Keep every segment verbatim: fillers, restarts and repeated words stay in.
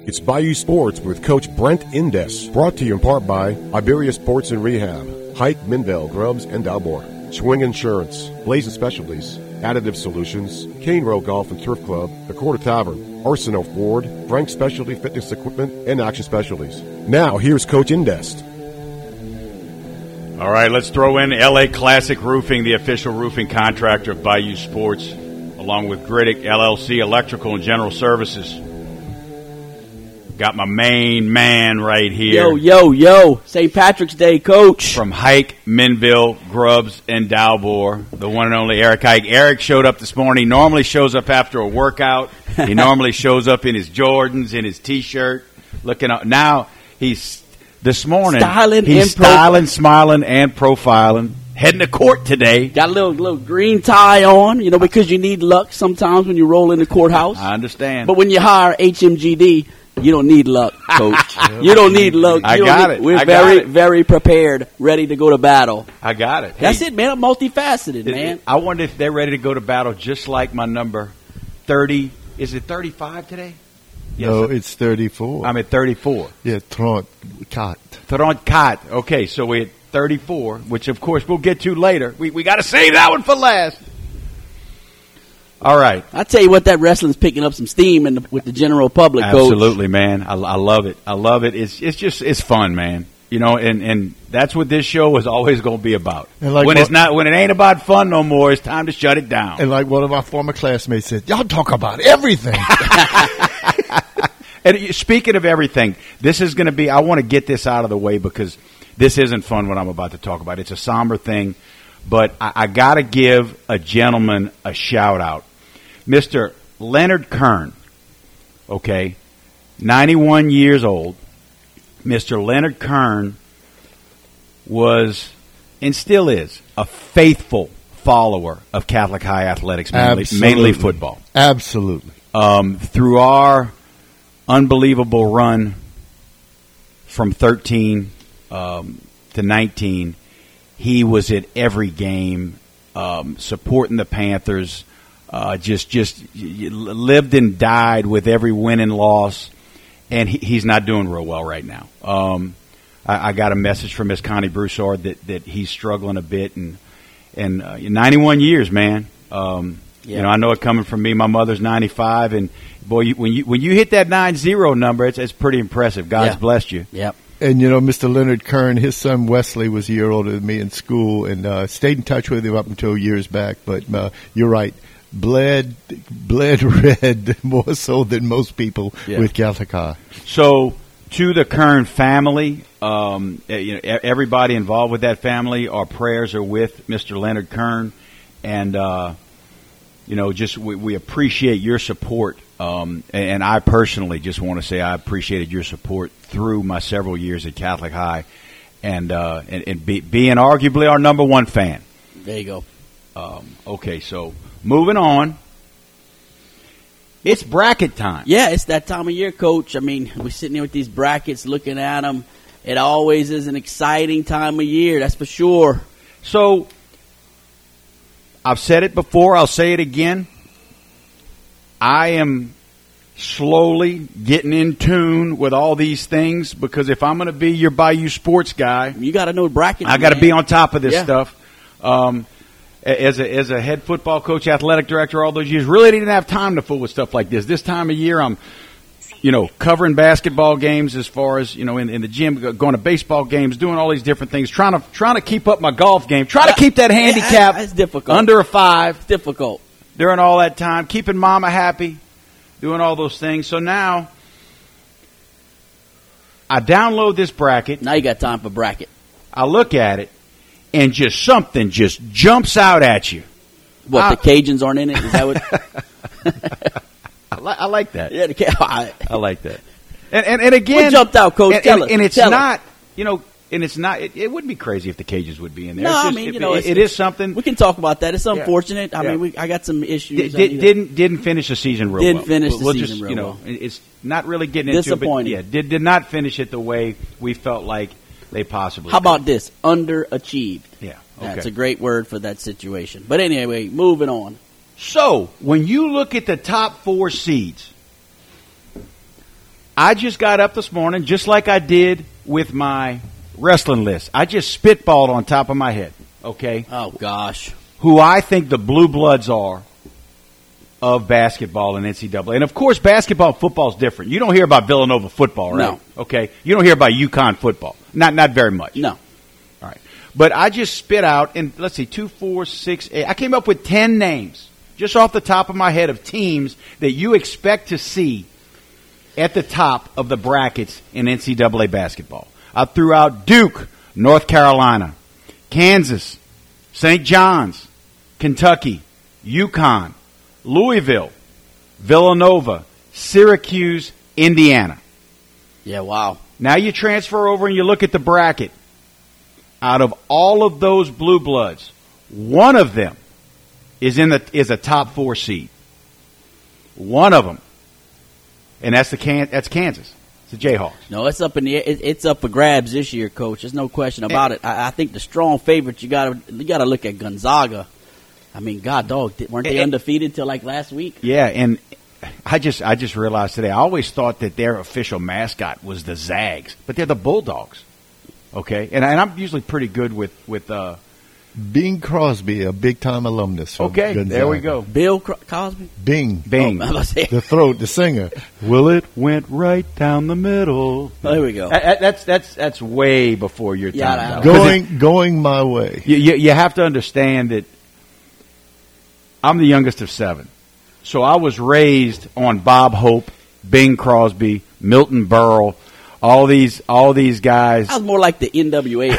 It's Bayou Sports with Coach Brent Indes. Brought to you in part by Iberia Sports and Rehab, Hike, Minville, Grubbs, and Dalmore, Swing Insurance, Blazing Specialties, Additive Solutions, Cane Row Golf and Turf Club, The Quarter Tavern, Arsenal Ford, Frank Specialty Fitness Equipment, and Action Specialties. Now, here's Coach Indes. All right, let's throw in L A Classic Roofing, the official roofing contractor of Bayou Sports, along with Griddick L L C Electrical and General Services. Got my main man right here. Yo, yo, yo. Saint Patrick's Day, Coach. From Hike, Minville, Grubbs, and Dalmore, the one and only Eric Hike. Eric showed up this morning. He normally shows up after a workout. He normally shows up in his Jordans, in his T-shirt, looking up. Now he's, this morning, styling he's and styling, profiling. smiling, and profiling. Heading to court today. Got a little little green tie on, you know, because you need luck sometimes when you roll in the courthouse. I understand. But when you hire H M G D, you don't need luck, Coach. You don't need luck. I You don't got need, it. We're I got very, it. very prepared, ready to go to battle. I got it. That's Hey, it, man. I'm multifaceted, it- man. I wonder if they're ready to go to battle just like my number thirty. Is it thirty-five today? No, Yes, it's thirty-four. I'm at thirty-four. yeah, trente-quatre. trente-quatre. Okay, so we're at thirty-four, which of course we'll get to later. We we got to save that one for last. All right. I tell you what, that wrestling's picking up some steam in the, with the general public, Coach. Absolutely, man. I, I love it. I love it. It's it's just it's fun, man. You know, and, and that's what this show is always going to be about. And like when what- it's not, when it ain't about fun no more, it's time to shut it down. And like one of our former classmates said, y'all talk about everything. And speaking of everything, this is going to be, I want to get this out of the way because this isn't fun what I'm about to talk about. It's a somber thing, but I, I got to give a gentleman a shout out. Mister Leonard Kern, okay, ninety-one years old. Mister Leonard Kern was, and still is, a faithful follower of Catholic High athletics, mainly, mainly football. Absolutely. Um, through our unbelievable run from thirteen um, to nineteen, he was at every game, um, supporting the Panthers. Uh, just, just lived and died with every win and loss, and he, he's not doing real well right now. Um, I, I got a message from Miss Connie Broussard that, that he's struggling a bit, and and uh, ninety-one years, man. Um, Yeah. You know, I know it coming from me. My mother's ninety-five, and boy, you, when you when you hit that nine zero number, it's it's pretty impressive. God's Yeah. blessed you. Yep. And, you know, Mister Leonard Kern, his son Wesley was a year older than me in school, and uh, stayed in touch with him up until years back. But uh, you're right. Bled, bled red more so than most people Yeah. with Catholic High. So, to the Kern family, um, eh, you know, e- everybody involved with that family, our prayers are with Mister Leonard Kern, and uh, you know, just we, we appreciate your support. Um, and, and I personally just want to say I appreciated your support through my several years at Catholic High, and uh, and, and be, being arguably our number one fan. There you go. Um, okay, so moving on. It's bracket time. Yeah, it's that time of year, Coach. I mean, we're sitting here with these brackets, looking at them. It always is an exciting time of year, that's for sure. So, I've said it before, I'll say it again. I am slowly getting in tune with all these things because if I'm going to be your Bayou Sports guy, You got to know brackets. I got to man. be on top of this Yeah. stuff. Um, as a as a head football coach, athletic director, all those years, really didn't have time to fool with stuff like this. This time of year, I'm, you know, covering basketball games as far as, you know, in, in the gym, going to baseball games, doing all these different things, trying to trying to keep up my golf game, trying to keep that handicap Yeah, it's difficult. under a five It's difficult. during all that time, keeping mama happy, doing all those things. So now I download this bracket. Now you got time for bracket. I look at it, and just something just jumps out at you. What, I- the Cajuns aren't in it? Is that what? I, li- I like that. Yeah, the Ca- I, I like that. And and, and again, What jumped out, Coach? And, Tell and, us. and it's Tell us. not, you know, and it's not. It, it wouldn't be crazy if the Cajuns would be in there. No, It's I just- mean, it, you know, it, it's- it is something. we can talk about that. It's unfortunate. I Yeah. mean, we, I got some issues. Did, I need to- didn't didn't finish the season real Didn't well. finish We'll- the we'll season just, real you know, well. It's not really getting into it, but Disappointing. yeah, did did not finish it the way we felt like they possibly. How could. about this? Underachieved. Yeah. Okay. That's a great word for that situation. But anyway, moving on. So, when you look at the top four seeds, I just got up this morning, just like I did with my wrestling list. I just spitballed on top of my head, okay? Oh, gosh. Who I think the blue bloods are of basketball and N C double A. And, of course, basketball and football is different. You don't hear about Villanova football, right? No. Okay? You don't hear about UConn football. Not not very much. No. All right. But I just spit out, and let's see, two, four, six, eight. I came up with ten names, just off the top of my head, of teams that you expect to see at the top of the brackets in N C double A basketball. I threw out Duke, North Carolina, Kansas, Saint John's, Kentucky, UConn, Louisville, Villanova, Syracuse, Indiana. Yeah, wow. Now you transfer over and you look at the bracket. Out of all of those blue bloods, one of them is in the is a top four seed. One of them, and that's the Can, that's Kansas. It's the Jayhawks. No, it's up in the it, it's up for grabs this year, Coach. There's no question about it. I, I think the strong favorites you got to you got to look at Gonzaga. I mean, God, dog, weren't they it, undefeated till like last week? Yeah, and I just I just realized today. I always thought that their official mascot was the Zags, but they're the Bulldogs. Okay, and, and I'm usually pretty good with with. Uh, Bing Crosby, a big-time alumnus. From okay, Gonzaga. there we go. Bill Cro- Cosby? Bing. Bing. Oh, the throat, the singer. Well, it went right down the middle. Oh, there we go. That, that's that's that's way before your time. Yeah, going it, going my way. You, you, you have to understand that I'm the youngest of seven, so I was raised on Bob Hope, Bing Crosby, Milton Berle, all these all these guys. I was more like the N W A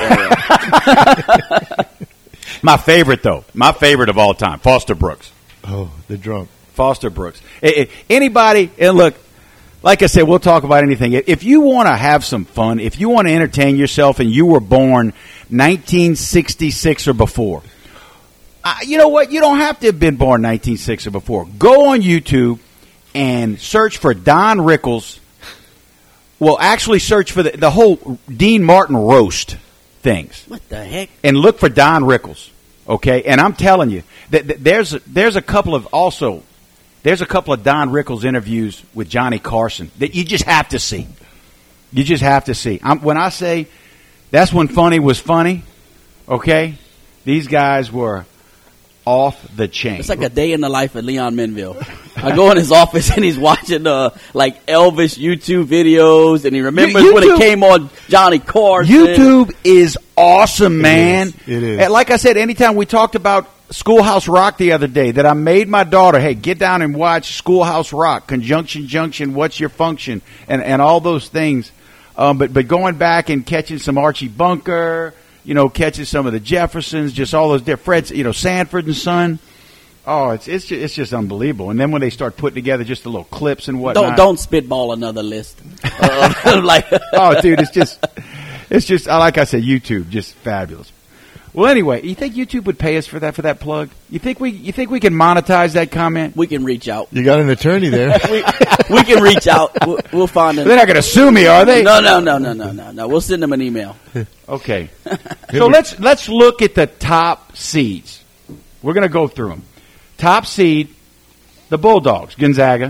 era. My favorite, though, my favorite of all time, Foster Brooks. Oh, the drunk. Foster Brooks. Anybody, and look, like I said, we'll talk about anything. If you want to have some fun, if you want to entertain yourself and you were born nineteen sixty-six or before, uh, you know what? You don't have to have been born nineteen sixty or before. Go on YouTube and search for Don Rickles. Well, actually search for the, the whole Dean Martin roast things. What the heck? And look for Don Rickles, okay? And I'm telling you, that, that there's a, there's a couple of also, there's a couple of Don Rickles interviews with Johnny Carson that you just have to see. You just have to see. I'm, when I say that's when funny was funny, okay? These guys were off the chain. It's like a day in the life of Leon Menville. I go in his office and he's watching uh, like Elvis YouTube videos, and he remembers YouTube, when it came on Johnny Carson. YouTube is awesome, man. It is. It is. And like I said, anytime we talked about Schoolhouse Rock the other day, that I made my daughter, hey, get down and watch Schoolhouse Rock, Conjunction Junction, What's Your Function, and, and all those things. Um, but, but going back and catching some Archie Bunker, you know, catching some of the Jeffersons, just all those different, Fred's, you know, Sanford and Son. Oh, it's it's just, it's just unbelievable. And then when they start putting together just the little clips and whatnot. Don't don't spitball another list. Uh, like, oh, dude, it's just it's just like I said, YouTube, just fabulous. Well, anyway, you think YouTube would pay us for that for that plug? You think we you think we can monetize that comment? We can reach out. You got an attorney there. we, we can reach out. We'll, we'll find them. They're not going to sue me, are they? No, no, no, no, no, no, no. We'll send them an email. Okay. So let's let's look at the top seeds. We're going to go through them. Top seed, the Bulldogs, Gonzaga.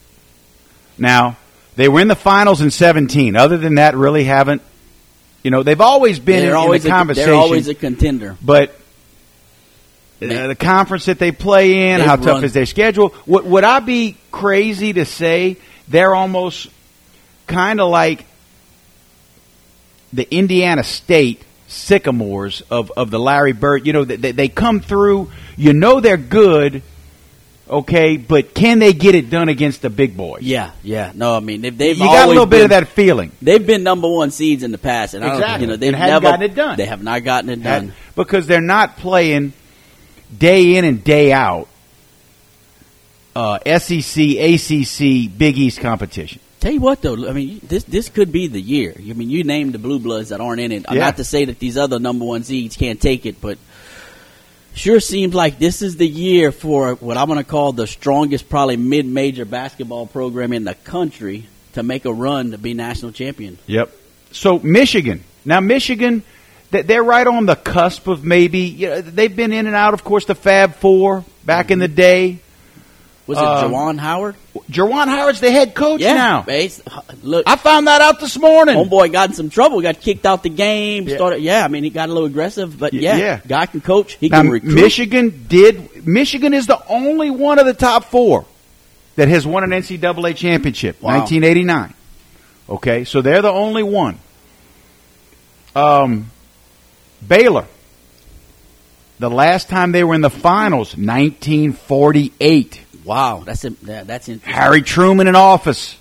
Now, they were in the finals in seventeen. Other than that, really haven't. You know, they've always been they're in, always in the a, conversation. They're always a contender. But uh, the conference that they play in, They've how tough run. is their schedule? Would, would I be crazy to say they're almost kind of like the Indiana State Sycamores of, of the Larry Bird? You know, they, they come through. You know they're good, okay, but can they get it done against the big boys? Yeah, yeah. No, I mean they've, they've you got a little bit been, of that feeling. They've been number one seeds in the past, and I don't, Exactly. you know, they've And haven't never gotten it done. They have not gotten it done Because they're not playing day in and day out uh, S E C, A C C, Big East competition. Tell you what, though, I mean, this this could be the year. I mean, you named the Blue Bloods that aren't in it. Yeah. Not to say that these other number one seeds can't take it, but sure seems like this is the year for what I'm going to call the strongest, probably mid-major basketball program in the country to make a run to be national champion. Yep. So Michigan. Now Michigan, they're right on the cusp of maybe, you know, they've been in and out, of course, the Fab Four back in the day. Was it Um, Juwan Howard? Jerwan Howard's the head coach Yeah, now. base, look, I found that out this morning. homeboy got in some trouble. Got kicked out the game. Yeah. Started, yeah. I mean, he got a little aggressive, but Y- yeah, yeah. guy can coach. He Now, can recruit. Michigan did. Michigan is the only one of the top four that has won an N C double A championship. Wow. nineteen eighty-nine. Okay, so they're the only one. Um, Baylor. The last time they were in the finals, nineteen forty-eight. Wow, that's a, that, that's interesting. Harry Truman in office.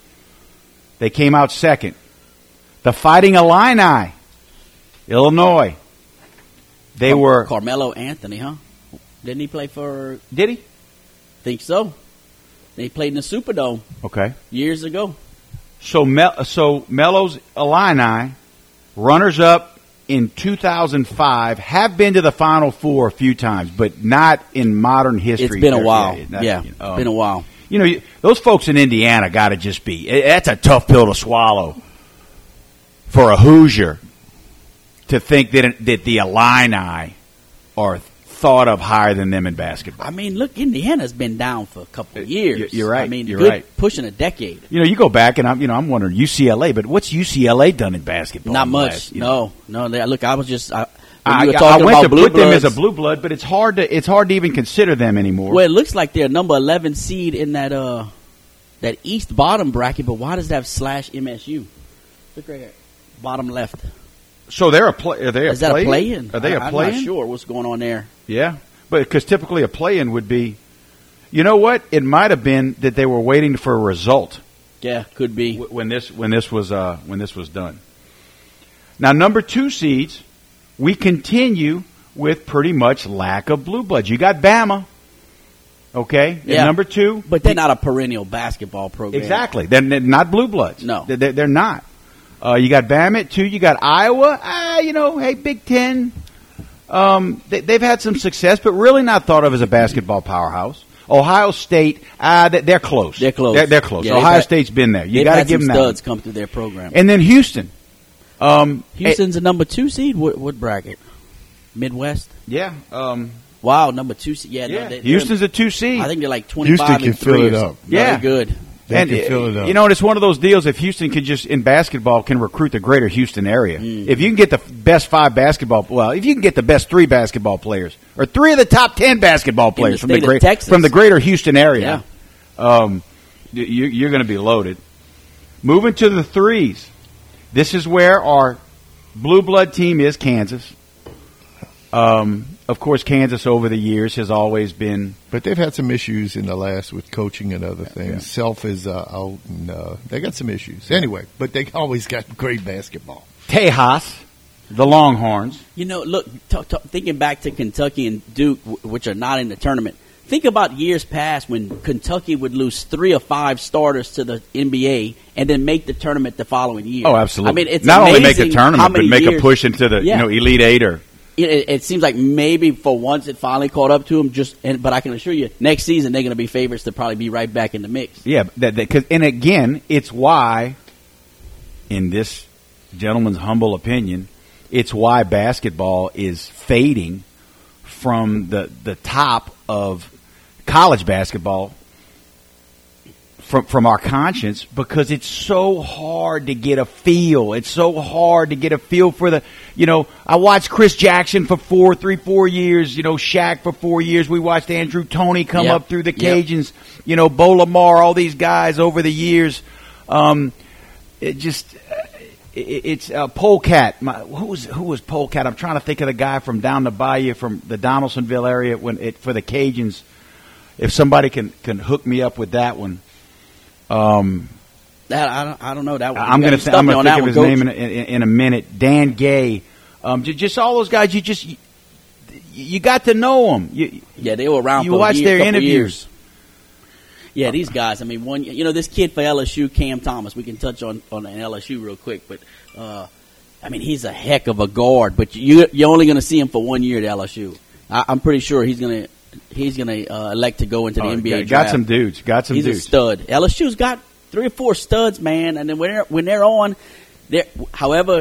They came out second. The Fighting Illini, Illinois. They Car- were. Carmelo Anthony, huh? Didn't he play for? Did he? Think so. They played in the Superdome Okay. years ago. So, Mel- so Mello's Illini, runners up in two thousand five, have been to the Final Four a few times, but not in modern history. It's been a while. Yeah, not- Yeah, um, been a while. You know, you- those folks in Indiana got to just be. eh, That's a tough pill to swallow for a Hoosier to think that that the Illini are thought of higher than them in basketball. I mean, look, Indiana's been down for a couple of years. You're- you're right. I mean, You're good, right. pushing a decade. You know, you go back and I'm, you know, I'm wondering U C L A, but what's U C L A done in basketball? Not in the much. last, you know? No, no. They, look, I was just. I, when I, you were I talking went about to blue put them as a bloods, blue blood, but it's hard to it's hard to even consider them anymore. well, it looks like they're number eleven seed in that uh that East bottom bracket. But why does that have slash M S U? Look right here, bottom left. So they're a play. Are they a Is that a play-in? play-in? Are they a I, I'm play-in? not sure what's going on there. Yeah, but because typically a play-in would be, you know what? It might have been that they were waiting for a result Yeah, could be. w- when this when this was uh, when this was done. Now, number two seeds, we continue with pretty much lack of blue bloods. You got Bama, okay? Yeah. And number two, But they're not a perennial basketball program. exactly. They're, they're not blue bloods. No. they're, they're- they're not. Uh, you got Bama at two. You got Iowa. Ah, you know, hey, Big Ten. Um, they, they've had some success, but really not thought of as a basketball powerhouse. Ohio State, ah, they- they're close. They're close. They're, they're close. Yeah, they've Ohio had- State's been there. You They've got to had give some them that. studs come through their program. And then Houston. Um, Houston's a number two seed. What, what bracket? Midwest. eh, yeah. Um, Wow, number two seed. Yeah, yeah. no, they, Houston's a two seed. I think they're like twenty-five Houston can and three. fill it or up. something. Yeah. Very good. They and can uh, fill it up. you know, and it's one of those deals. If Houston can just in basketball can recruit the greater Houston area, Mm. if you can get the best five basketball, well, if you can get the best three basketball players or three of the top ten basketball players from the state of great Texas. from the greater Houston area, um, you, you're going to be loaded. Moving to the threes, this is where our blue blood team is Kansas. Um, of course, Kansas over the years has always been. But they've had some issues in the last with coaching and other things. Yeah. Self is uh, out, and uh, they got some issues. Anyway, but they always got great basketball. Tejas, the Longhorns. You know, look, t- t- thinking back to Kentucky and Duke, w- which are not in the tournament. Think about years past when Kentucky would lose three or five starters to the N B A and then make the tournament the following year. Oh, absolutely. I mean, it's not only make the amazing how tournament, but many make a years- push into the Yeah. you know Elite Eight or It, it, it seems like maybe for once it finally caught up to them. Just, and, but I can assure you, next season they're going to be favorites to probably be right back in the mix. yeah. That, that, cause, and again, it's why, in this gentleman's humble opinion, it's why basketball is fading from the the top of college basketball from from our conscience, because it's so hard to get a feel. It's so hard to get a feel for the, you know, I watched Chris Jackson for four, three, four years, you know, Shaq for four years. We watched Andrew Toney come Yep. up through the Yep. Cajuns, you know, Bo Lamar, all these guys over the years. Um, it just, it, it's uh, Polecat. My, who was who was Polecat? I'm trying to think of the guy from down the bayou from the Donaldsonville area when it for the Cajuns. If somebody can, can hook me up with that one. Um, That I don't, I don't know that one. I'm You going got to me I'm stumped going on to that think of one, his Coach. name in, in, in a minute. Dan Gay, um, ju- just all those guys. You just you, you got to know them. You, Yeah, they were around. You for a watch year, their couple interviews. Years. Yeah, these guys. I mean, one. You know, this kid for L S U, Cam Thomas. We can touch on on an L S U real quick, but uh, I mean, he's a heck of a guard. But you you're only going to see him for one year at L S U. I, I'm pretty sure he's going to he's going to uh, elect to go into the Oh, N B A got, draft. got some dudes. Got some He's dudes. a stud. L S U's got three or four studs, man. And then when they're, when they're on, they're, however,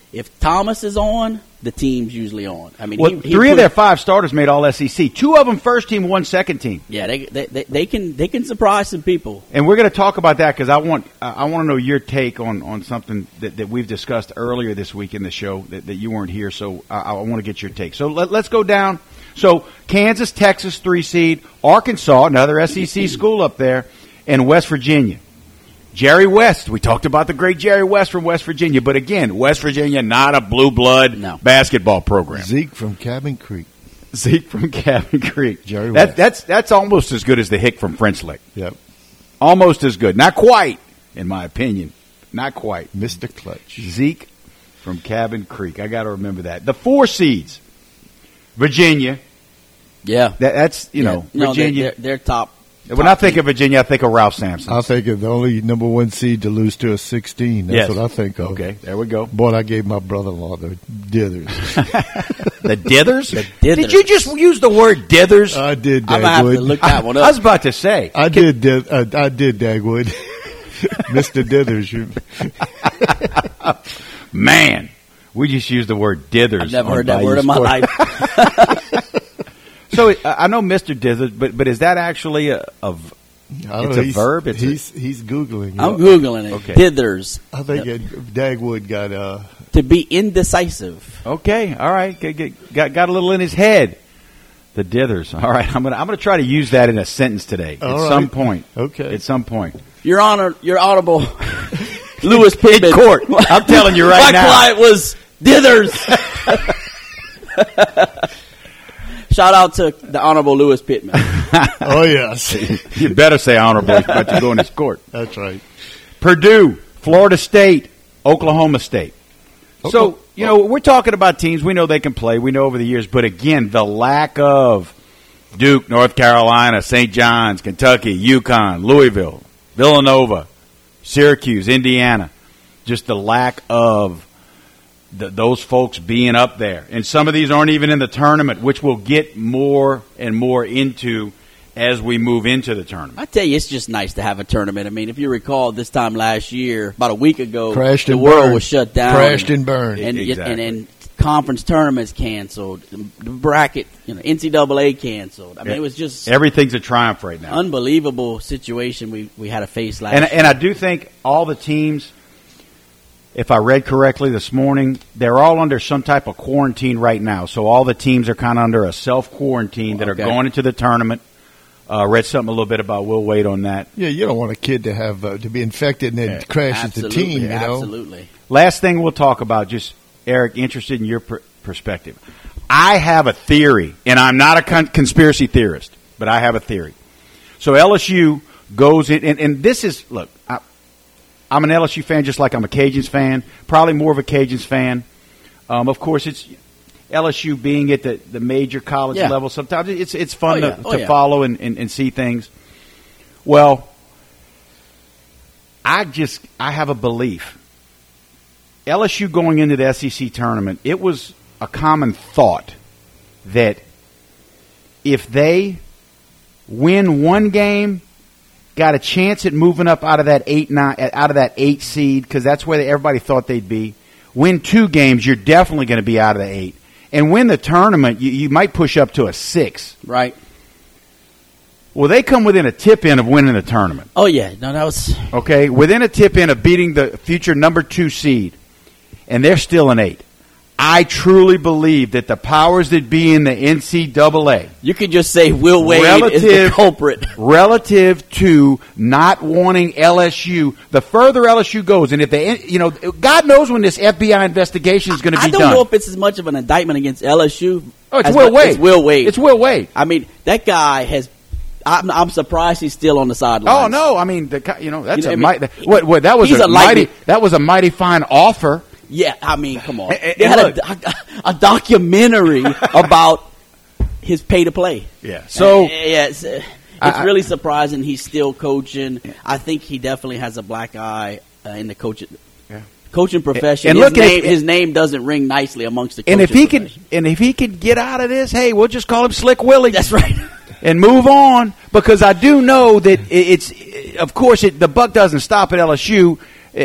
if Thomas is on, the team's usually on. I mean, well, he, he three put, of their five starters made all S E C. Two of them first team, one second team. Yeah, they they, they, they can they can surprise some people. And we're going to talk about that because I want I want to know your take on, on something that, that we've discussed earlier this week in the show that, that you weren't here. So I, I want to get your take. So let, let's go down. So Kansas, Texas, three seed, Arkansas, another S E C school up there, and West Virginia. Jerry West. We talked about the great Jerry West from West Virginia, but again, West Virginia not a blue blood no. basketball program. Zeke from Cabin Creek. Zeke from Cabin Creek. Jerry that, West. That's that's almost as good as the Hick from French Lick. Yep. Almost as good. Not quite, in my opinion. Not quite. Mister Clutch. Zeke from Cabin Creek. I got to remember that. The four seeds. Virginia. Yeah. That, that's, you yeah. know, no, Virginia. They're, they're, they're top. When I think of Virginia, I think of Ralph Sampson. I think of the only number one seed to lose to a sixteen. That's Yes. what I think of. Okay, there we go. Boy, I gave my brother-in-law the dithers. The dithers? The dithers. Did you just use the word dithers? I did, I'm going to have to Dagwood. look that one I up. was about to say. I did, di- uh, I did, Dagwood. Mister Dithers. You- Man, we just used the word dithers. I've never on heard that Bayou word in my Sport. life. So uh, I know Mister Dithers, but but is that actually a, a v- I don't It's know, a he's, verb? It's a- he's he's googling. I'm it. Googling it. Okay. Dithers. I think it, Dagwood got uh, To be indecisive. okay? All right, get, get, got got a little in his head. The dithers. All right, I'm gonna I'm gonna try to use that in a sentence today All at right. some point. Okay. At some point. Your Honor, your Audible, Lewis Pittman. In court. I'm telling you right My now. client was Dithers. Shout out to the Honorable Lewis Pittman. oh yes, You better say honorable about to go in this court. that's right. Purdue, Florida State, Oklahoma State. So, Okay. you know, we're talking about teams. We know they can play. We know over the years. But, again, the lack of Duke, North Carolina, Saint John's, Kentucky, UConn, Louisville, Villanova, Syracuse, Indiana, just the lack of the, those folks being up there. And some of these aren't even in the tournament, which we'll get more and more into as we move into the tournament. I tell you, it's just nice to have a tournament. I mean, if you recall, this time last year, about a week ago, Crashed the and world burned. was shut down. Crashed and burned. And, Exactly. and, and conference tournaments canceled. The bracket, you know, N C double A canceled. I mean, it was just Everything's a triumph right now. unbelievable situation we, we had to face last And, year. and I do think all the teams, if I read correctly this morning, they're all under some type of quarantine right now. So all the teams are kind of under a self-quarantine that Okay. are going into the tournament. Uh, read something a little bit about. We'll wait on that. Yeah, you don't want a kid to have uh, to be infected and then Yeah, crashes the absolutely, team. You know, absolutely. Last thing we'll talk about, just, Eric, interested in your per- perspective. I have a theory, and I'm not a con- conspiracy theorist, but I have a theory. So L S U goes in, and, and this is, look, I, I'm an L S U fan just like I'm a Cajuns fan, probably more of a Cajuns fan. Um, of course, it's L S U being at the, the major college Yeah. level. Sometimes it's it's fun Oh, yeah. to, Oh, to yeah. follow and, and, and see things. Well, I just I have a belief. L S U going into the S E C tournament, it was a common thought that if they win one game, got a chance at moving up out of that eight nine out of that eight seed because that's where everybody thought they'd be. Win two games, you're definitely going to be out of the eight, and win the tournament, you, you might push up to a six. Right. Well, they come within a tip in of winning the tournament. Oh, yeah. No, that was Okay, within a tip in of beating the future number two seed, and they're still an eight. I truly believe that the powers that be in the N C double A, you could just say Will Wade is the Relative- culprit. relative to not wanting L S U, the further L S U goes, and if they, you know, God knows when this F B I investigation is going to be I don't done. know if it's as much of an indictment against L S U. oh, it's as Will much- Wade. It's Will Wade. It's Will Wade. I mean, that guy has. I'm, I'm surprised he's still on the sidelines. Oh no! I mean, the, you know, that's You know, a I mean, mighty. What, what? That was he's a, a mighty. lightning- That was a mighty fine offer. Yeah, I mean, come on. And- and They had look- a, doc- a documentary about his pay to play. Yeah. So- And, uh, yeah, it's, uh, it's I- really surprising he's still coaching. I think he definitely has a black eye uh, in the coaching Yeah. coaching profession. And his, look at- name, his name doesn't ring nicely amongst the coaching And if he can, profession. and if he can get out of this, hey, we'll just call him Slick Willie. That's right. And move on, because I do know that it- it's, of course, it, the buck doesn't stop at L S U. Eh,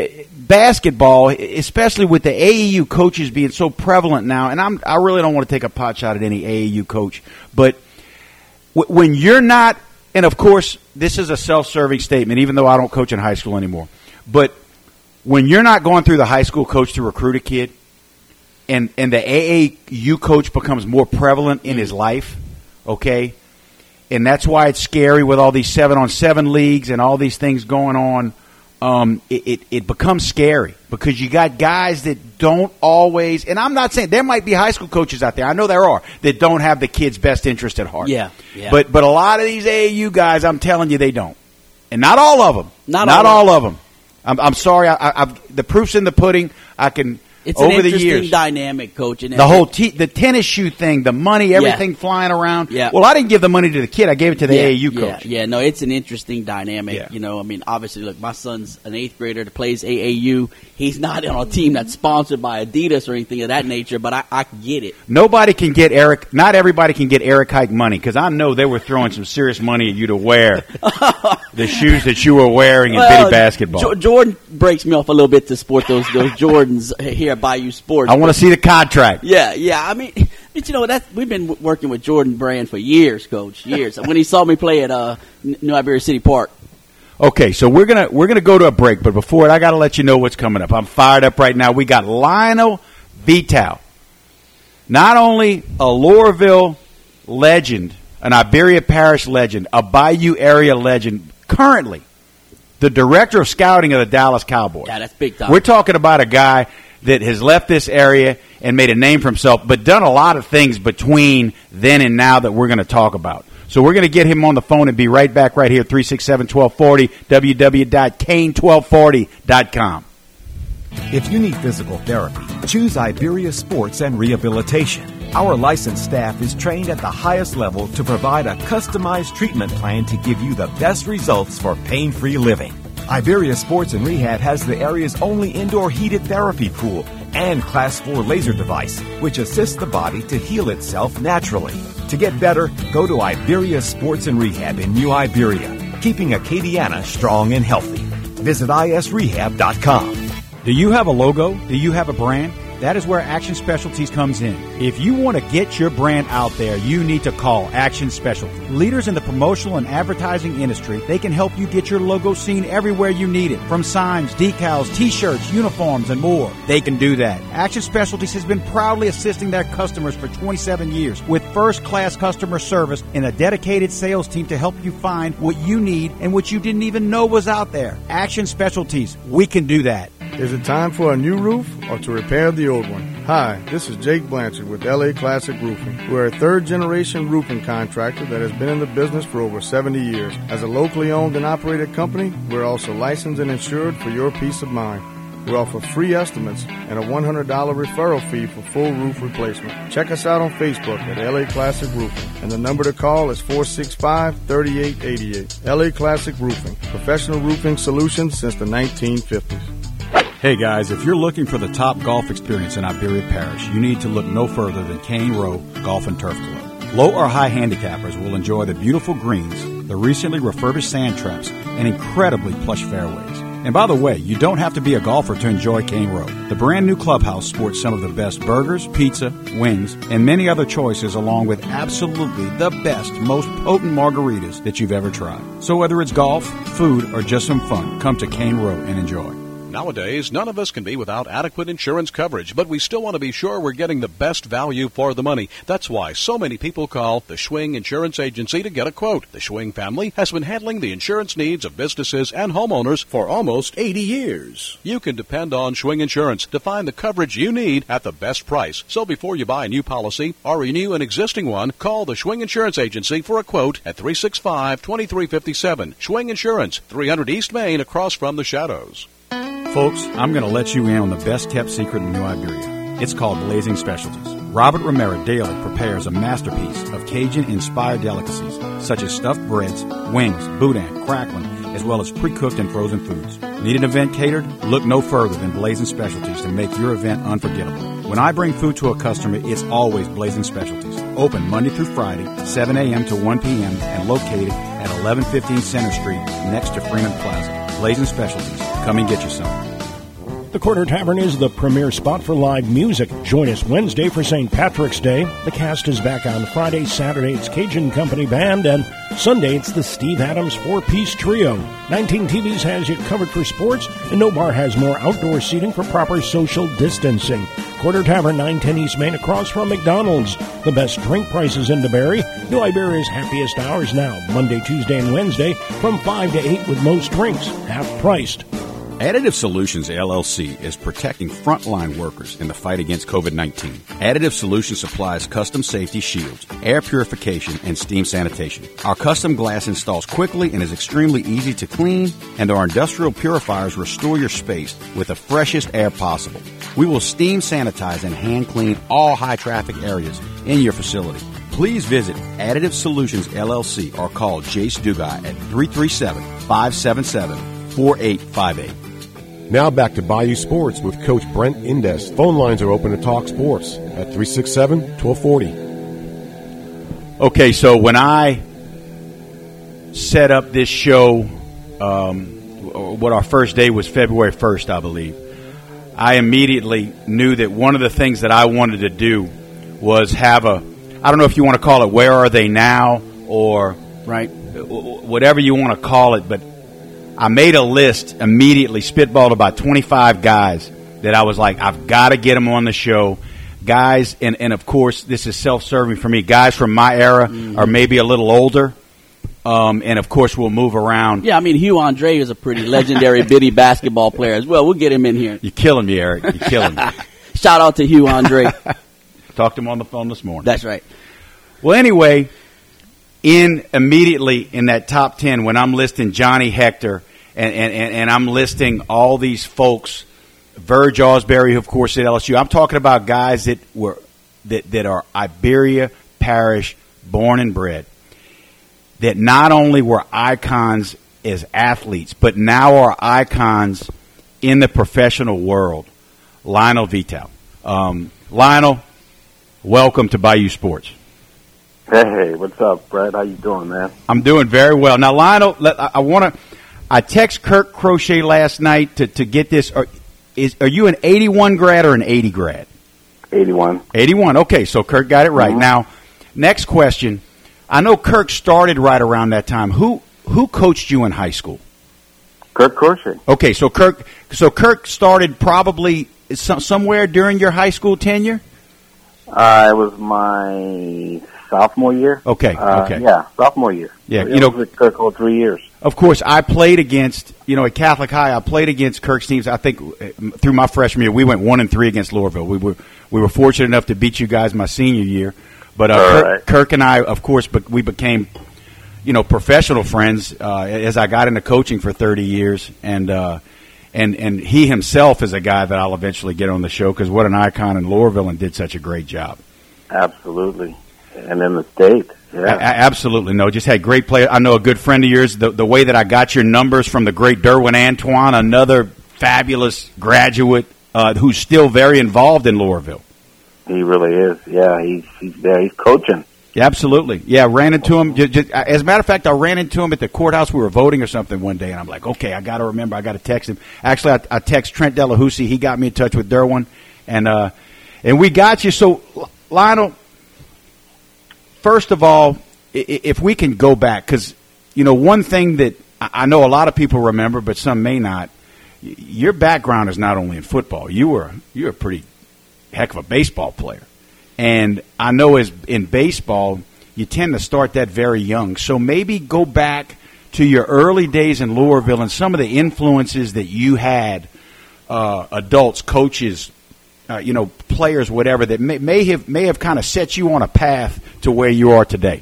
basketball, especially with the A A U coaches being so prevalent now, and I'm, I really don't want to take a pot shot at any A A U coach, but w- when you're not, and of course, this is a self-serving statement, even though I don't coach in high school anymore, but when you're not going through the high school coach to recruit a kid, and, and the A A U coach becomes more prevalent in his life, okay, and that's why it's scary with all these seven-on-seven leagues and all these things going on. Um, it, it, it becomes scary because you got guys that don't always, and I'm not saying there might be high school coaches out there, I know there are, that don't have the kid's best interest at heart. Yeah, yeah. But but a lot of these A A U guys, I'm telling you, they don't. And not all of them. Not, not all, all of them. I'm, I'm sorry. I, I, I've, the proof's in the pudding. I can. It's over an the interesting years, dynamic, Coach. And the whole te- the tennis shoe thing, the money, everything yeah. flying around. Yeah. Well, I didn't give the money to the kid. I gave it to the yeah, A A U yeah, coach. Yeah, no, it's an interesting dynamic. Yeah. You know, I mean, obviously, look, my son's an eighth grader that plays A A U. He's not on a team that's sponsored by Adidas or anything of that nature, but I, I get it. Nobody can get Eric. Not everybody can get Eric Hike money because I know they were throwing some serious money at you to wear the shoes that you were wearing in well, bitty basketball. Jo- Jordan breaks me off a little bit to sport those those Jordans here at Bayou Sports. I want to see the contract. Yeah, yeah. I mean, but you know, that's, we've been w- working with Jordan Brand for years, Coach, years. When he saw me play at uh, New Iberia City Park. Okay, so we're gonna we're gonna go to a break, but before it, I got to let you know what's coming up. I'm fired up right now. We got Lionel Vital, not only a Loreauville legend, an Iberia Parish legend, a Bayou area legend, currently the director of scouting of the Dallas Cowboys. Yeah, that's big time. We're talking about a guy that has left this area and made a name for himself, but done a lot of things between then and now that we're going to talk about. So we're going to get him on the phone and be right back right here, three six seven, one two four zero, w w w dot kane twelve forty dot com. If you need physical therapy, choose Iberia Sports and Rehabilitation. Our licensed staff is trained at the highest level to provide a customized treatment plan to give you the best results for pain-free living. Iberia Sports and Rehab has the area's only indoor heated therapy pool and Class four laser device, which assists the body to heal itself naturally. To get better, go to Iberia Sports and Rehab in New Iberia, keeping Acadiana strong and healthy. Visit I S rehab dot com. Do you have a logo? Do you have a brand? That is where Action Specialties comes in. If you want to get your brand out there, you need to call Action Specialties. Leaders in the promotional and advertising industry, they can help you get your logo seen everywhere you need it. From signs, decals, t-shirts, uniforms, and more. They can do that. Action Specialties has been proudly assisting their customers for twenty-seven years with first-class customer service and a dedicated sales team to help you find what you need and what you didn't even know was out there. Action Specialties, we can do that. Is it time for a new roof or to repair the old one? Hi, this is Jake Blanchard with L A Classic Roofing. We're a third-generation roofing contractor that has been in the business for over seventy years. As a locally owned and operated company, we're also licensed and insured for your peace of mind. We offer free estimates and a one hundred dollars referral fee for full roof replacement. Check us out on Facebook at L A Classic Roofing, and the number to call is four six five, three eight eight eight. L A Classic Roofing, professional roofing solutions since the nineteen fifties. Hey guys, if you're looking for the top golf experience in Iberia Parish, you need to look no further than Cane Row Golf and Turf Club. Low or high handicappers will enjoy the beautiful greens, the recently refurbished sand traps, and incredibly plush fairways. And by the way, you don't have to be a golfer to enjoy Cane Row. The brand new clubhouse sports some of the best burgers, pizza, wings, and many other choices, along with absolutely the best, most potent margaritas that you've ever tried. So whether it's golf, food, or just some fun, come to Cane Row and enjoy. Nowadays, none of us can be without adequate insurance coverage, but we still want to be sure we're getting the best value for the money. That's why so many people call the Schwing Insurance Agency to get a quote. The Schwing family has been handling the insurance needs of businesses and homeowners for almost eighty years. You can depend on Schwing Insurance to find the coverage you need at the best price. So before you buy a new policy or renew an existing one, call the Schwing Insurance Agency for a quote at three six five, two three five seven. Schwing Insurance, three hundred East Main, across from the Shadows. Folks, I'm going to let you in on the best kept secret in New Iberia. It's called Blazing Specialties. Robert Romero daily prepares a masterpiece of Cajun-inspired delicacies, such as stuffed breads, wings, boudin, crackling, as well as pre-cooked and frozen foods. Need an event catered? Look no further than Blazing Specialties to make your event unforgettable. When I bring food to a customer, it's always Blazing Specialties. Open Monday through Friday, seven a.m. to one p.m. and located at eleven fifteen Center Street next to Freeman Plaza. Blazing Specialties. Come and get you some. The Quarter Tavern is the premier spot for live music. Join us Wednesday for Saint Patrick's Day. The cast is back on Friday. Saturday, it's Cajun Company Band. And Sunday, it's the Steve Adams four-piece trio. nineteen T Vs has you covered for sports, and No Bar has more outdoor seating for proper social distancing. Quarter Tavern, nine ten East Main, across from McDonald's. The best drink prices in DeBary. New Iberia's happiest hours now, Monday, Tuesday, and Wednesday, from five to eight with most drinks, half-priced. Additive Solutions, L L C, is protecting frontline workers in the fight against COVID nineteen. Additive Solutions supplies custom safety shields, air purification, and steam sanitation. Our custom glass installs quickly and is extremely easy to clean, and our industrial purifiers restore your space with the freshest air possible. We will steam sanitize and hand clean all high-traffic areas in your facility. Please visit Additive Solutions, L L C, or call Jace Dugai at three three seven, five seven seven, four eight five eight. Now back to Bayou Sports with Coach Brent Indes. Phone lines are open to talk sports at three six seven, one two four zero. Okay, so when I set up this show, um, what our first day was February first, I believe, I immediately knew that one of the things that I wanted to do was have a, I don't know if you want to call it Where Are They Now, or right, whatever you want to call it, but I made a list immediately, spitballed about twenty-five guys that I was like, I've got to get them on the show. Guys, and, and of course, this is self-serving for me, guys from my era mm-hmm. or maybe a little older. Um, and, of course, we'll move around. Yeah, I mean, Hugh Andre is a pretty legendary bitty basketball player as well. We'll get him in here. You're killing me, Eric. You're killing me. Shout out to Hugh Andre. Talked to him on the phone this morning. That's right. Well, anyway, in immediately in that top ten, when I'm listing Johnny Hector and, and, and, and I'm listing all these folks, Verge Osbury, who, of course, at L S U, I'm talking about guys that were that, that are Iberia Parish born and bred, that not only were icons as athletes, but now are icons in the professional world. Lionel Vital. Um, Lionel, welcome to Bayou Sports. Hey, what's up, Brad? How you doing, man? I'm doing very well. Now, Lionel, I, I want to. I text Kirk Crochet last night to, to get this. Are, is are you an eighty-one grad or an eighty grad? eighty-one. eighty-one. Okay, so Kirk got it right. Mm-hmm. Now, next question. I know Kirk started right around that time. Who who coached you in high school? Kirk Crochet. Okay, so Kirk so Kirk started probably some, somewhere during your high school tenure? Uh, it was my sophomore year. Okay, uh, okay. Yeah, sophomore year. Yeah, it you know, was with Kirk all three years. Of course, I played against, you know, at Catholic High, I played against Kirk's teams. I think through my freshman year, we went one and three against Loreauville. We were we were fortunate enough to beat you guys my senior year. But uh, Kirk, right. Kirk and I, of course, but we became, you know, professional friends uh, as I got into coaching for thirty years. And uh, and and he himself is a guy that I'll eventually get on the show because what an icon in Loreauville and did such a great job. Absolutely. And in the state. Yeah. A- absolutely. No, just had great play. I know a good friend of yours, the, the way that I got your numbers from the great Derwin Antoine, another fabulous graduate uh, who's still very involved in Loreauville. He really is. Yeah, he's he's there. He's coaching. Yeah, absolutely. Yeah, ran into him. Just, just, as a matter of fact, I ran into him at the courthouse. We were voting or something one day, and I'm like, okay, I got to remember. I got to text him. Actually, I, I text Trent Delahousie. He got me in touch with Derwin, and uh, and we got you. So, Lionel, first of all, if we can go back, because, you know, one thing that I know a lot of people remember, but some may not, your background is not only in football. You were you're a pretty heck of a baseball player. And I know as in baseball, you tend to start that very young. So maybe go back to your early days in Loreauville and some of the influences that you had, uh, adults, coaches, uh, you know, players, whatever, that may, may have may have kind of set you on a path to where you are today.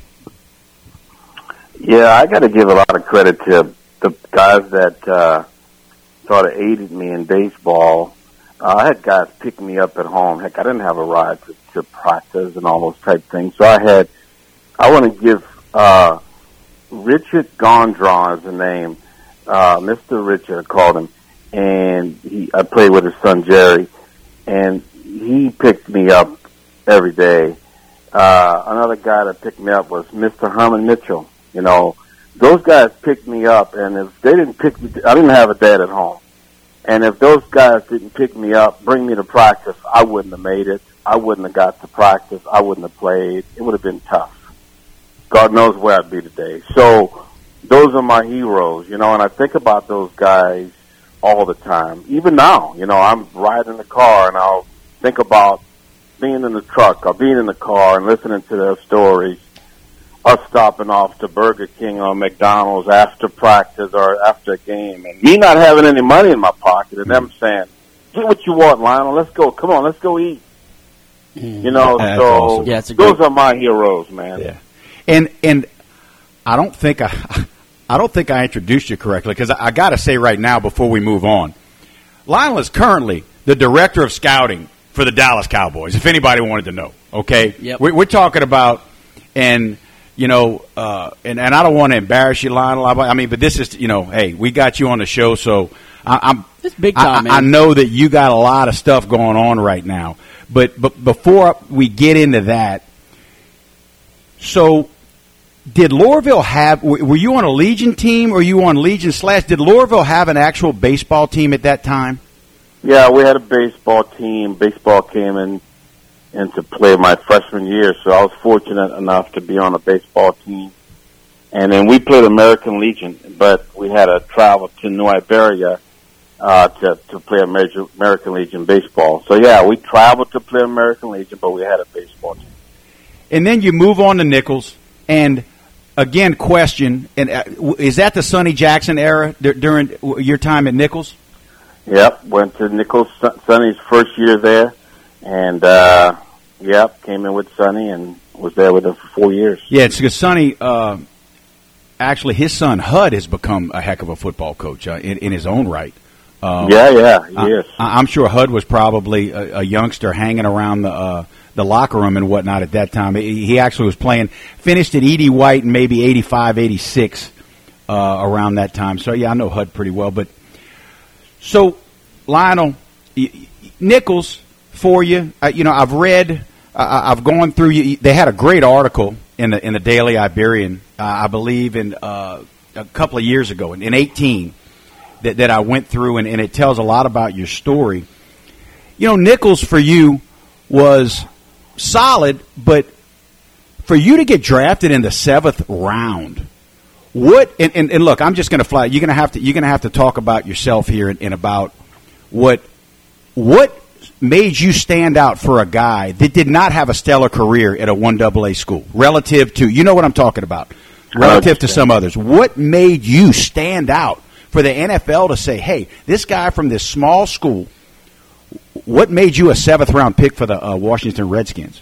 Yeah, I got to give a lot of credit to the guys that uh, sort of aided me in baseball. Uh, I had guys pick me up at home. Heck, I didn't have a ride to, to practice and all those type things. So I had, I want to give uh, Richard Gondron is the name, uh, Mister Richard, I called him, and he, I played with his son Jerry, and he picked me up every day. Uh, another guy that picked me up was Mister Herman Mitchell. You know, those guys picked me up, and if they didn't pick me, I didn't have a dad at home. And if those guys didn't pick me up, bring me to practice, I wouldn't have made it. I wouldn't have got to practice. I wouldn't have played. It would have been tough. God knows where I'd be today. So those are my heroes, you know, and I think about those guys all the time. Even now, you know, I'm riding in the car and I'll think about being in the truck or being in the car and listening to their stories. Us stopping off to Burger King or McDonald's after practice or after a game, and me not having any money in my pocket, and them saying, "Get what you want, Lionel. Let's go. Come on, let's go eat." You know, That's so awesome. Yeah, it's a those great- are my heroes, man. Yeah, and and I don't think I I don't think I introduced you correctly because I, I got to say right now before we move on, Lionel is currently the director of scouting for the Dallas Cowboys. If anybody wanted to know, okay, Yep. we, we're talking about and. You know, uh, and, and I don't want to embarrass you, Lionel. I mean, but this is, you know, hey, we got you on the show, so I, I'm. It's big time, I, man. I know that you got a lot of stuff going on right now, but but before we get into that, so did Loreauville have? Were you on a Legion team, or were you on Legion slash? Did Loreauville have an actual baseball team at that time? Yeah, we had a baseball team. Baseball came in. And to play my freshman year, so I was fortunate enough to be on a baseball team. And then we played American Legion, but we had to travel to New Iberia uh, to to play a major American Legion baseball. So yeah, we traveled to play American Legion, but we had a baseball team. And then you move on to Nichols, and again, question: and uh, is that the Sonny Jackson era d- during your time at Nichols? Yep, went to Nichols, Sonny's first year there. And, uh, yep, came in with Sonny and was there with him for four years. Yeah, it's because Sonny, uh, actually, his son, Hud, has become a heck of a football coach uh, in, in his own right. Um, yeah, yeah, he I, is. I, I'm sure Hud was probably a, a youngster hanging around the uh, the locker room and whatnot at that time. He, he actually was playing, finished at Edie White in maybe eighty-five, eighty-six uh, around that time. So, yeah, I know Hud pretty well. But so, Lionel, Nichols, for you, uh, you know, I've read, uh, I've gone through. You, they had a great article in the in the Daily Iberian, uh, I believe, in uh, a couple of years ago, in, in eighteen, that, that I went through, and, and it tells a lot about your story. You know, Nichols for you was solid, but for you to get drafted in the seventh round, what? And, and, and look, I'm just going to fly. You're going to have to. You're going to have to talk about yourself here and, and about what what. made you stand out for a guy that did not have a stellar career at a one double A school relative to, you know what I'm talking about, relative to some others. What made you stand out for the N F L to say, hey, this guy from this small school, what made you a seventh round pick for the uh, Washington Redskins?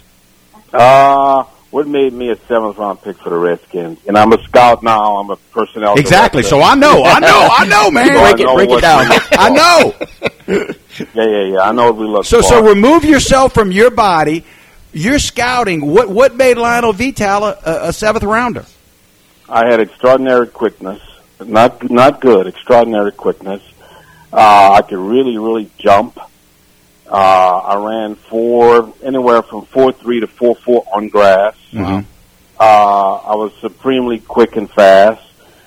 Uh, what made me a seventh round pick for the Redskins? And I'm a scout now. I'm a personnel Exactly. director. So I know, I know, I know, man. So break I know it, break it what down. we look for. I know. Yeah, yeah, yeah. I know what we look So, for. so remove yourself from your body. You're scouting. What what made Lionel Vital a, a seventh rounder? I had extraordinary quickness, not not good, extraordinary quickness. Uh, I could really, really jump. Uh, I ran four, anywhere from four three to four four on grass. Mm-hmm. Uh, I was supremely quick and fast.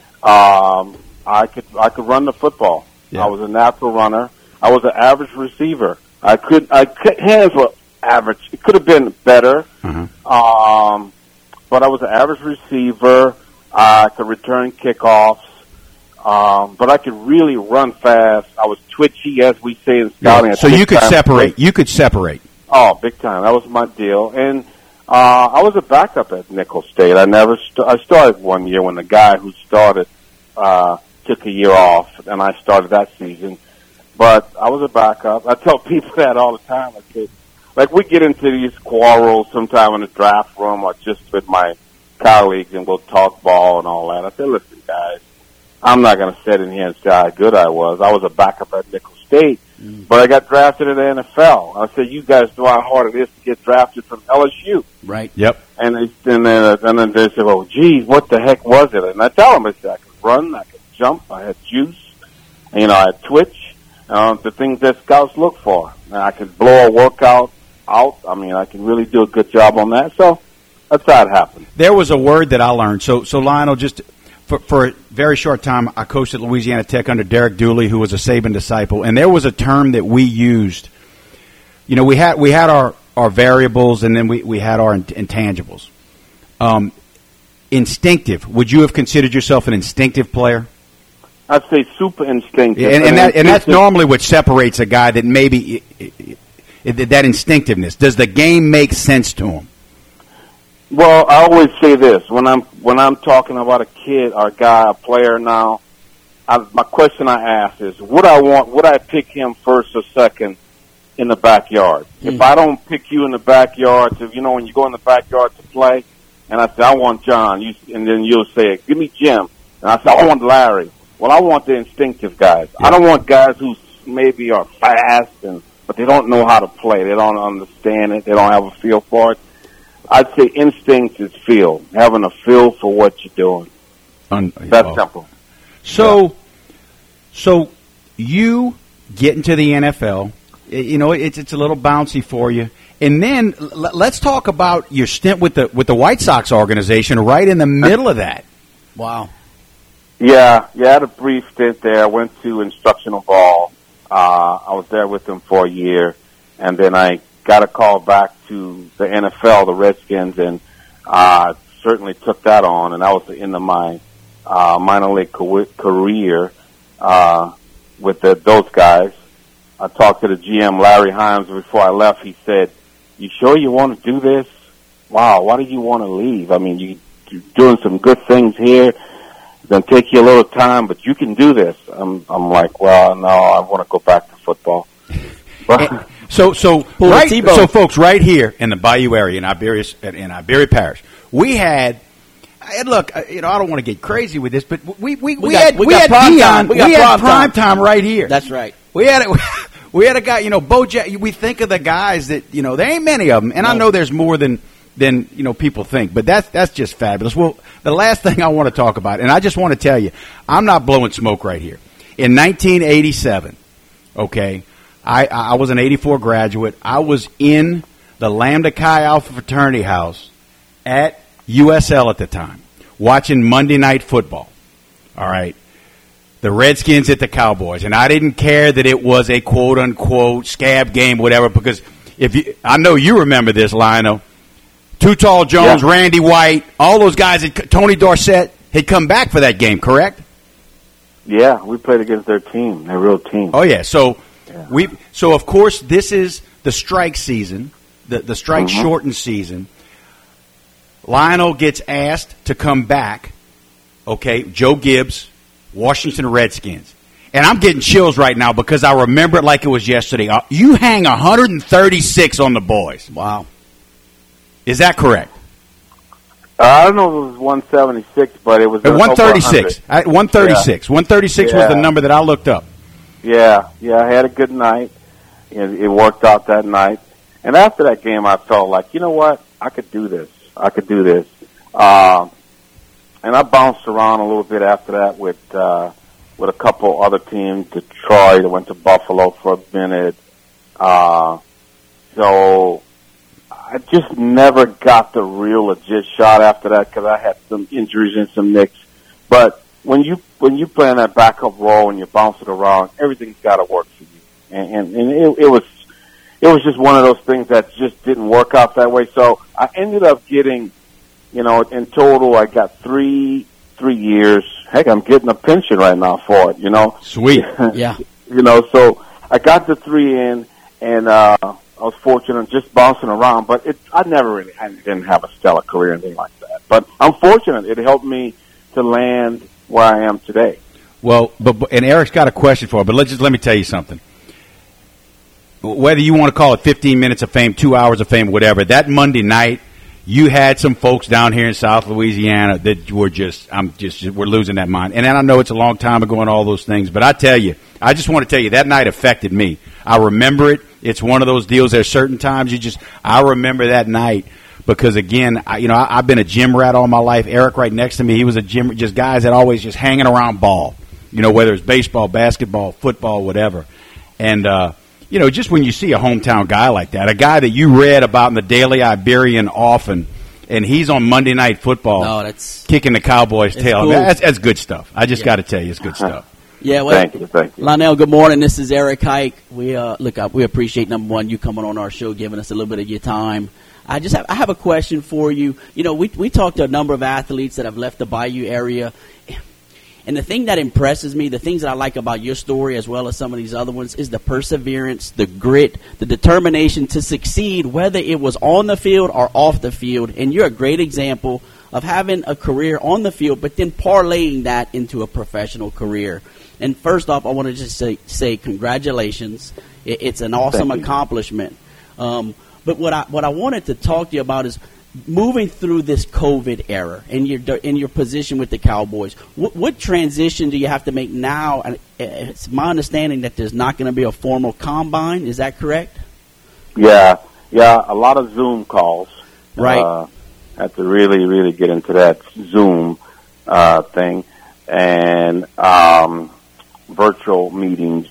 Um, I could I could run the football. Yeah. I was a natural runner. I was an average receiver. I could I could, hands were average. It could have been better. Mm-hmm. Um, but I was an average receiver. I could return kickoffs. Um, but I could really run fast. I was twitchy, as we say in scouting. Yeah. So you could separate. You could separate. Oh, big time. That was my deal. And uh, I was a backup at Nicholls State. I never. St- I started one year when the guy who started uh, took a year off, and I started that season. But I was a backup. I tell people that all the time. I say, like, we get into these quarrels sometime in the draft room or just with my colleagues, and we'll talk ball and all that. I say, listen, guys, I'm not going to sit in here and say how good I was. I was a backup at Nicholls State, mm. but I got drafted in the N F L. I said, you guys know how hard it is to get drafted from L S U. Right. Yep. And, they, and, then, and then they say, well, geez, what the heck was it? And I tell them, I said, I could run, I could jump, I had juice, and, you know, I had twitch, um, the things that scouts look for. And I could blow a workout out. I mean, I can really do a good job on that. So that's how it happened. There was a word that I learned. So, so Lionel, just for, for a very short time, I coached at Louisiana Tech under Derek Dooley, who was a Saban disciple, and there was a term that we used. You know, we had we had our, our variables, and then we, we had our intangibles. Um, instinctive. Would you have considered yourself an instinctive player? I'd say super instinctive. Yeah, and, and, that, and that's normally what separates a guy that maybe that instinctiveness. Does the game make sense to him? Well, I always say this when I'm when I'm talking about a kid or a guy, a player now. I, my question I ask is, would I want? Would I pick him first or second in the backyard? Mm. If I don't pick you in the backyard, to you know when you go in the backyard to play, and I say I want John, you, and then you'll say, give me Jim, and I say I want Larry. Well, I want the instinctive guys. Yeah. I don't want guys who maybe are fast, and but they don't know how to play. They don't understand it. They don't have a feel for it. I'd say instinct is feel, having a feel for what you're doing. Un- That's oh. simple. So, yeah. so you get into the N F L. You know, it's it's a little bouncy for you. And then l- let's talk about your stint with the with the White Sox organization right in the middle of that. Wow. Yeah, yeah, I had a brief stint there. I went to instructional ball. Uh, I was there with them for a year, and then I got a call back to the N F L, the Redskins, and uh, certainly took that on, and that was the end of my uh, minor league co- career uh, with the, those guys. I talked to the G M, Larry Himes, before I left. He said, you sure you want to do this? Wow, why do you want to leave? I mean, you, you're doing some good things here. It's going to take you a little time, but you can do this. I'm, I'm like, well, no, I want to go back to football. But, so, so, right, so, folks, right here in the Bayou area, in Iberia, in Iberia Parish, we had. And look, you know, I don't want to get crazy with this, but we we, we, we got, had we, we had Dion, time. we, we had prime time. time right here. That's right. We had it. We had a guy, you know, Bo Jack. We think of the guys that you know. There ain't many of them, and no. I know there's more than. than you know people think, but that's that's just fabulous. Well, the last thing I want to talk about, and I just want to tell you, I'm not blowing smoke right here. In nineteen eighty-seven, okay, I I was an eighty-four graduate. I was in the Lambda Chi Alpha fraternity house at U S L at the time, watching Monday Night Football. All right, the Redskins at the Cowboys, and I didn't care that it was a quote unquote scab game, whatever, because if you, I know you remember this, Lionel. Too Tall Jones, yeah. Randy White, all those guys, had, Tony Dorsett had come back for that game, correct? Yeah, we played against their team, their real team. Oh yeah, so yeah. we, so of course this is the strike season, the the strike mm-hmm. shortened season. Lionel gets asked to come back. Okay, Joe Gibbs, Washington Redskins, and I'm getting chills right now because I remember it like it was yesterday. You hang one hundred thirty-six on the boys. Wow. Is that correct? Uh, I don't know if it was one seventy-six, but it was uh, one thirty-six. Uh, one thirty-six. Yeah. one thirty-six yeah. was the number that I looked up. Yeah, yeah. I had a good night. It, it worked out that night. And after that game, I felt like, you know what? I could do this. I could do this. Uh, and I bounced around a little bit after that with uh, with a couple other teams. Detroit. I went to Buffalo for a minute. Uh, so... I just never got the real legit shot after that because I had some injuries and some nicks. But when you when you play in that backup role and you're bouncing around, everything's got to work for you. And, and, and it, it was it was just one of those things that just didn't work out that way. So I ended up getting, you know, in total I got three three years. Heck, I'm getting a pension right now for it. You know, sweet, yeah. You know, so I got the three in and. uh I was fortunate just bouncing around, but it, I never really, I didn't have a stellar career or anything like that. But I'm fortunate. It helped me to land where I am today. Well, but, and Eric's got a question for it, but let's just, let me tell you something. Whether you want to call it fifteen minutes of fame, two hours of fame, whatever, that Monday night, you had some folks down here in South Louisiana that were just, I'm just, we're losing that mind. And I know it's a long time ago and all those things, but I tell you, I just want to tell you, that night affected me. I remember it. It's one of those deals. There's certain times you just, I remember that night because, again, I, you know, I, I've been a gym rat all my life. Eric right next to me, he was a gym, just guys that always just hanging around ball, you know, whether it's baseball, basketball, football, whatever. And, uh, you know, just when you see a hometown guy like that, a guy that you read about in the Daily Iberian often, and he's on Monday Night Football. No, that's kicking the Cowboys' tail. cool. I mean, that's, that's good stuff. I just Yeah. got to tell you, it's good stuff. Yeah, well, Thank you, thank you. Lionel, good morning. This is Eric Hike. We uh, look up. We appreciate number one you coming on our show, giving us a little bit of your time. I just have I have a question for you. You know, we we talked to a number of athletes that have left the Bayou area, and the thing that impresses me, the things that I like about your story as well as some of these other ones, is the perseverance, the grit, the determination to succeed, whether it was on the field or off the field. And you're a great example of having a career on the field, but then parlaying that into a professional career. And first off, I want to just say, say congratulations. It, it's an awesome accomplishment. Um, but what I what I wanted to talk to you about is moving through this COVID era and your in your position with the Cowboys. What, what transition do you have to make now? And it's my understanding that there's not going to be a formal combine. Is that correct? Yeah, yeah, a lot of Zoom calls. Right. Uh, have to really, really get into that Zoom uh, thing and um, virtual meetings.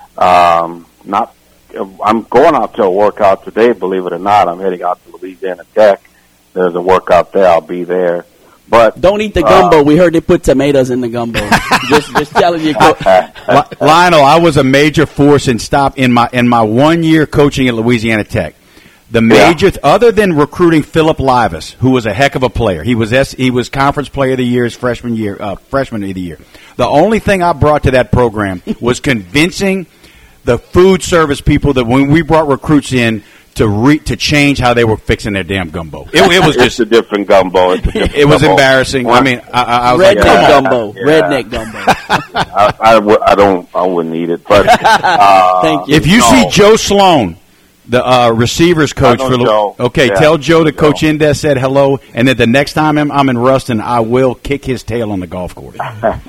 Um, not, I'm going out to a workout today. Believe it or not, I'm heading out to Louisiana Tech. There's a workout there. I'll be there. But don't eat the gumbo. Uh, we heard they put tomatoes in the gumbo. just, just telling you. Lionel, I was a major force in stop in my in my one year coaching at Louisiana Tech. The major, yeah. other than recruiting Philip Livis, who was a heck of a player, he was S, he was Conference Player of the Year his freshman year, uh, freshman of the year. The only thing I brought to that program was convincing the food service people that when we brought recruits in to re, to change how they were fixing their damn gumbo. It, it was just it's a different gumbo. It's a different it was gumbo. embarrassing. What? I mean, I, I was redneck like, yeah, gumbo, yeah. redneck gumbo. I, I, w- I don't, I wouldn't eat it. But uh, thank you. If you no. see Joe Sloan, the uh, receivers coach I for know Joe. okay, Yeah, tell Joe that Joe. Coach Indes said hello, and that the next time I'm, I'm in Ruston, I will kick his tail on the golf course.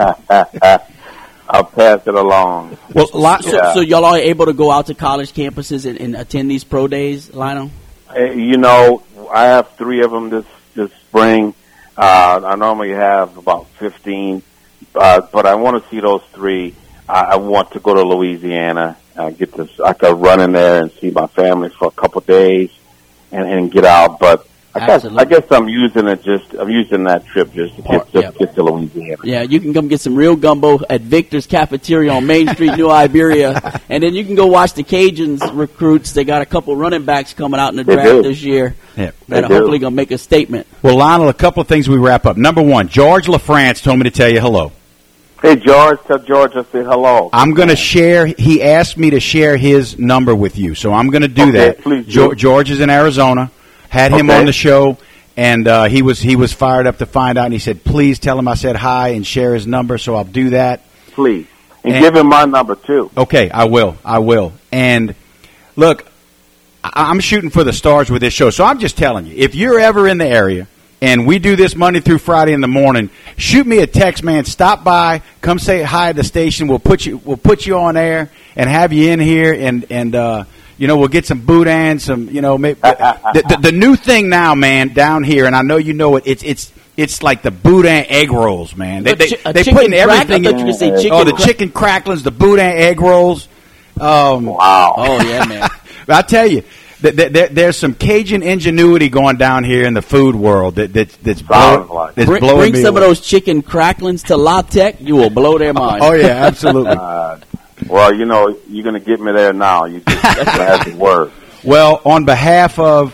I'll pass it along. Well, lot, So, Yeah. so y'all are able to go out to college campuses and, and attend these pro days, Lionel? Uh, You know, I have three of them this this spring. Uh, I normally have about fifteen, uh, but I want to see those three. I, I want to go to Louisiana. Uh, get this. I could run in there and see my family for a couple of days, and, and get out. But I guess Absolutely. I guess I'm using it just. I'm using that trip just to get just Yep. get to Louisiana. Yeah, you can come get some real gumbo at Victor's Cafeteria on Main Street, New Iberia. And then you can go watch the Cajuns recruits. They got a couple running backs coming out in the They draft do. this year Yeah. that are They do. hopefully going to make a statement. well, Lionel, a couple of things we wrap up. Number one, George LaFrance told me to tell you hello. Hey George, tell George I said hello. I'm going to share. He asked me to share his number with you, so I'm going to do Okay, that. please do. Jo- George is in Arizona. Had him Okay. on the show, and uh, he was he was fired up to find out. And he said, "Please tell him I said hi and share his number." So I'll do that. Please, and, And- give him my number too. Okay, I will. I will. And look, I- I'm shooting for the stars with this show, so I'm just telling you, if you're ever in the area and we do this Monday through Friday in the morning, shoot me a text, man. Stop by, come say hi at the station. We'll put you we'll put you on air and have you in here, and and uh, you know we'll get some boudin, some you know maybe, the, the the new thing now, man, down here, and I know you know it. It's it's it's like the boudin egg rolls, man. They A they, chi- a they chicken putting crack- everything I thought you in. were gonna say chicken oh, the crack- chicken cracklings, the boudin egg rolls. Um, Wow. Oh, yeah, man. I tell you, th- th- th- there's some Cajun ingenuity going down here in the food world that, that that's, Sounds blow, like it. that's Bring, blowing bring me some away. of those chicken cracklings to La Tech. You will blow their mind. Oh yeah, absolutely. Uh, well, you know, you're going to get me there now. You just have the word. Well, on behalf of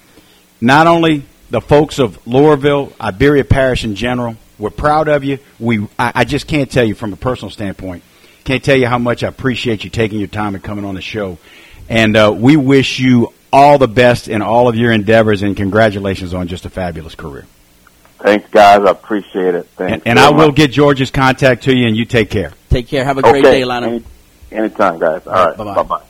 not only the folks of Lowerville, Iberia Parish in general, we're proud of you. We, I, I just can't tell you from a personal standpoint, can't tell you how much I appreciate you taking your time and coming on the show. And uh, we wish you all the best in all of your endeavors, and congratulations on just a fabulous career. Thanks, guys. I appreciate it. Thanks. And, and very I will much. get George's contact to you, and you take care. Take care. Have a great okay. day, Lionel. Any, anytime, guys. All right. Bye-bye. Bye-bye.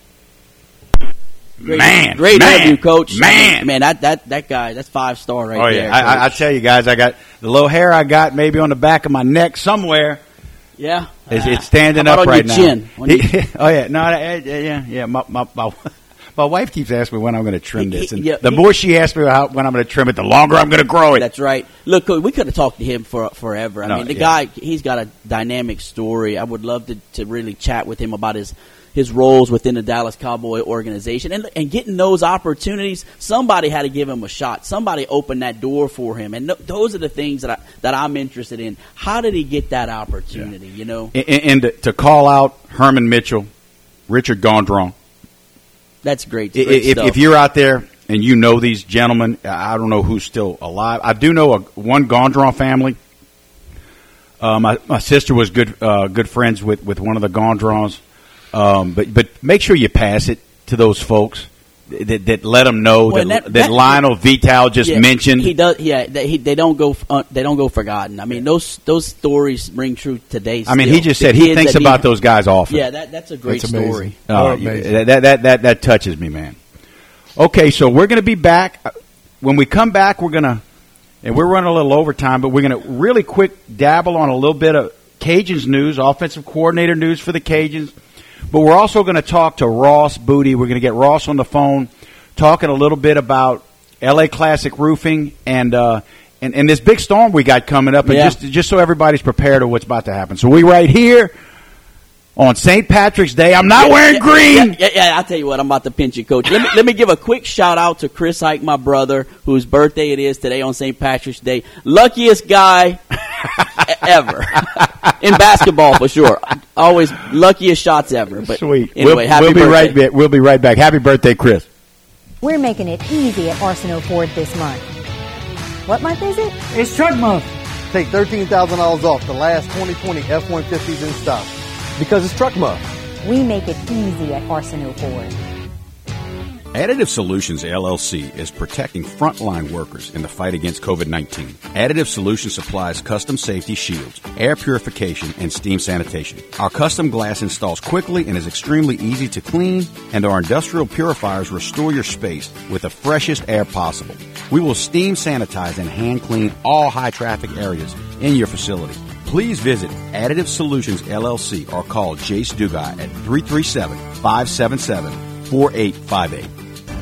Great, Man, great man, interview, Coach. man. man, that that that guy, that's five star right Oh there. yeah, I, I, I Coach. tell you guys, I got the little hair I got maybe on the back of my neck somewhere. yeah, It's, Ah. it's standing How up about on right your now. chin? On your- oh yeah, no, I- I- yeah, yeah. My my my, my wife keeps asking me when I'm going to trim this, and Yeah, the he- more she asks me how, when I'm going to trim it, the longer I'm going to grow it. That's right. Look, Coach, we could have talked to him for forever. I No, mean, the yeah. guy, he's got a dynamic story. I would love to to really chat with him about his. his roles within the Dallas Cowboy organization. And, and getting those opportunities, somebody had to give him a shot. Somebody opened that door for him. And th- those are the things that, I, that I'm interested in. How did he get that opportunity, yeah. you know? And, and to, to call out Herman Mitchell, Richard Gondron. That's great, great if, stuff. If you're out there and you know these gentlemen, I don't know who's still alive. I do know a, one Gondron family. Uh, my, my sister was good uh, good friends with, with one of the Gondrons. Um, but but make sure you pass it to those folks that, that let them know well, that, that, that Lionel Vital just yeah, mentioned. He does, yeah. They, he, they don't go uh, they don't go forgotten. I mean, those those stories ring true today. I mean, still. he just the said he thinks about he, those guys often. Yeah, that that's a great that's story. Oh, oh, amazing. That, that that that that touches me, man. Okay, so we're going to be back. When we come back, we're going to, and we're running a little overtime, but we're going to really quick dabble on a little bit of Cajuns news, offensive coordinator news for the Cajuns. But we're also going to talk to Ross Booty. We're going to get Ross on the phone, talking a little bit about L A Classic Roofing and uh, and, and this big storm we got coming up, and yeah. just just so everybody's prepared of what's about to happen. So we right here on Saint Patrick's Day. I'm not yeah, wearing yeah, green. Yeah, yeah, yeah, I'll tell you what, I'm about to pinch you, Coach. Let me let me give a quick shout out to Chris Ike, my brother, whose birthday it is today on Saint Patrick's Day. Luckiest guy ever in basketball for sure. Always luckiest shots ever. But sweet. Anyway, we'll, happy we'll be birthday. right back. We'll be right back. Happy birthday, Chris. We're making it easy at Arsenault Ford this month. What month is it? It's truck month. Take thirteen thousand dollars off the last twenty twenty F one fifties in stock. Because it's truck month. We make it easy at Arsenault Ford. Additive Solutions, L L C, is protecting frontline workers in the fight against COVID nineteen. Additive Solutions supplies custom safety shields, air purification, and steam sanitation. Our custom glass installs quickly and is extremely easy to clean, and our industrial purifiers restore your space with the freshest air possible. We will steam sanitize and hand clean all high traffic areas in your facility. Please visit Additive Solutions, L L C, or call Jace Dugai at three three seven, five seven seven, four eight five eight.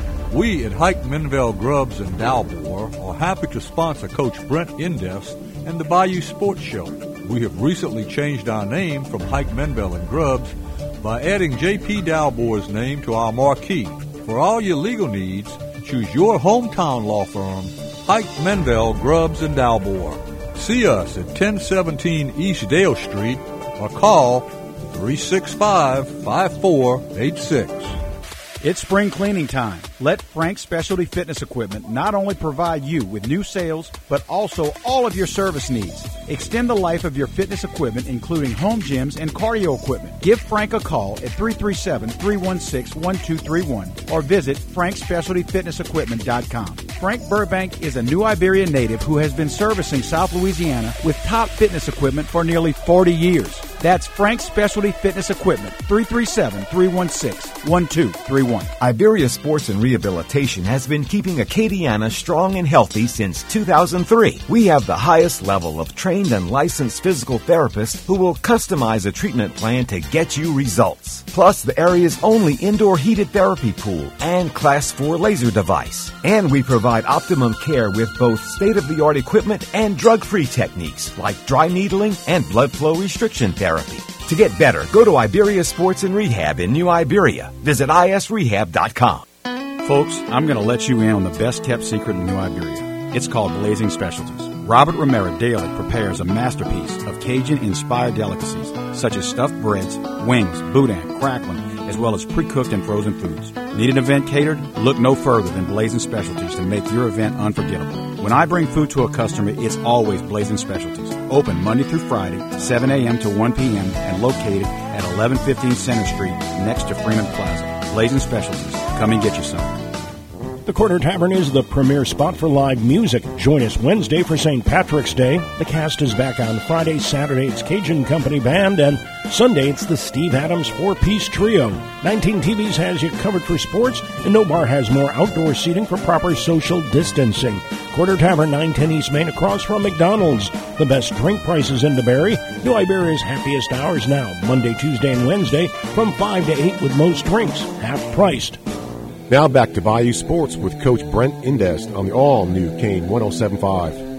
We at Hike Menville Grubs and Dalbor are happy to sponsor Coach Brent Indes and the Bayou Sports Show. We have recently changed our name from Hike Menville and Grubs by adding J P Dalbor's name to our marquee. For all your legal needs, choose your hometown law firm, Hike Menville Grubs and Dalbor. See us at ten seventeen East Dale Street or call three six five, five four eight six. It's spring cleaning time. Let Frank's Specialty Fitness Equipment not only provide you with new sales, but also all of your service needs. Extend the life of your fitness equipment, including home gyms and cardio equipment. Give Frank a call at three three seven, three one six, one two three one or visit frank specialty fitness equipment dot com. Frank Burbank is a New Iberia native who has been servicing South Louisiana with top fitness equipment for nearly forty years. That's Frank's Specialty Fitness Equipment, three three seven, three one six, one two three one. Iberia Sports and Rehabilitation has been keeping Acadiana strong and healthy since two thousand three. We have the highest level of trained and licensed physical therapists who will customize a treatment plan to get you results. Plus, the area's only indoor heated therapy pool and class four laser device. And we provide optimum care with both state-of-the-art equipment and drug-free techniques like dry needling and blood flow restriction therapy. Therapy. To get better, go to Iberia Sports and Rehab in New Iberia. Visit I S rehab dot com. Folks, I'm going to let you in on the best kept secret in New Iberia. It's called Blazing Specialties. Robert Romero daily prepares a masterpiece of Cajun-inspired delicacies such as stuffed breads, wings, boudin, crackling, as well as pre-cooked and frozen foods. Need an event catered? Look no further than Blazing Specialties to make your event unforgettable. When I bring food to a customer, it's always Blazing Specialties. Open Monday through Friday, seven a.m. to one p.m. and located at eleven fifteen Center Street next to Freeman Plaza. Blazing Specialties. Come and get you some. The Corner Tavern is the premier spot for live music. Join us Wednesday for Saint Patrick's Day. The cast is back on Friday. Saturday, it's Cajun Company Band. And Sunday, it's the Steve Adams four-piece trio. nineteen T Vs has you covered for sports, and no bar has more outdoor seating for proper social distancing. Corner Tavern, nine ten East Main, across from McDonald's. The best drink prices in DeBerry. New Iberia's happiest hours now, Monday, Tuesday, and Wednesday, from five to eight with most drinks, half-priced. Now back to Bayou Sports with Coach Brent Indes on the all-new Kane one oh seven point five.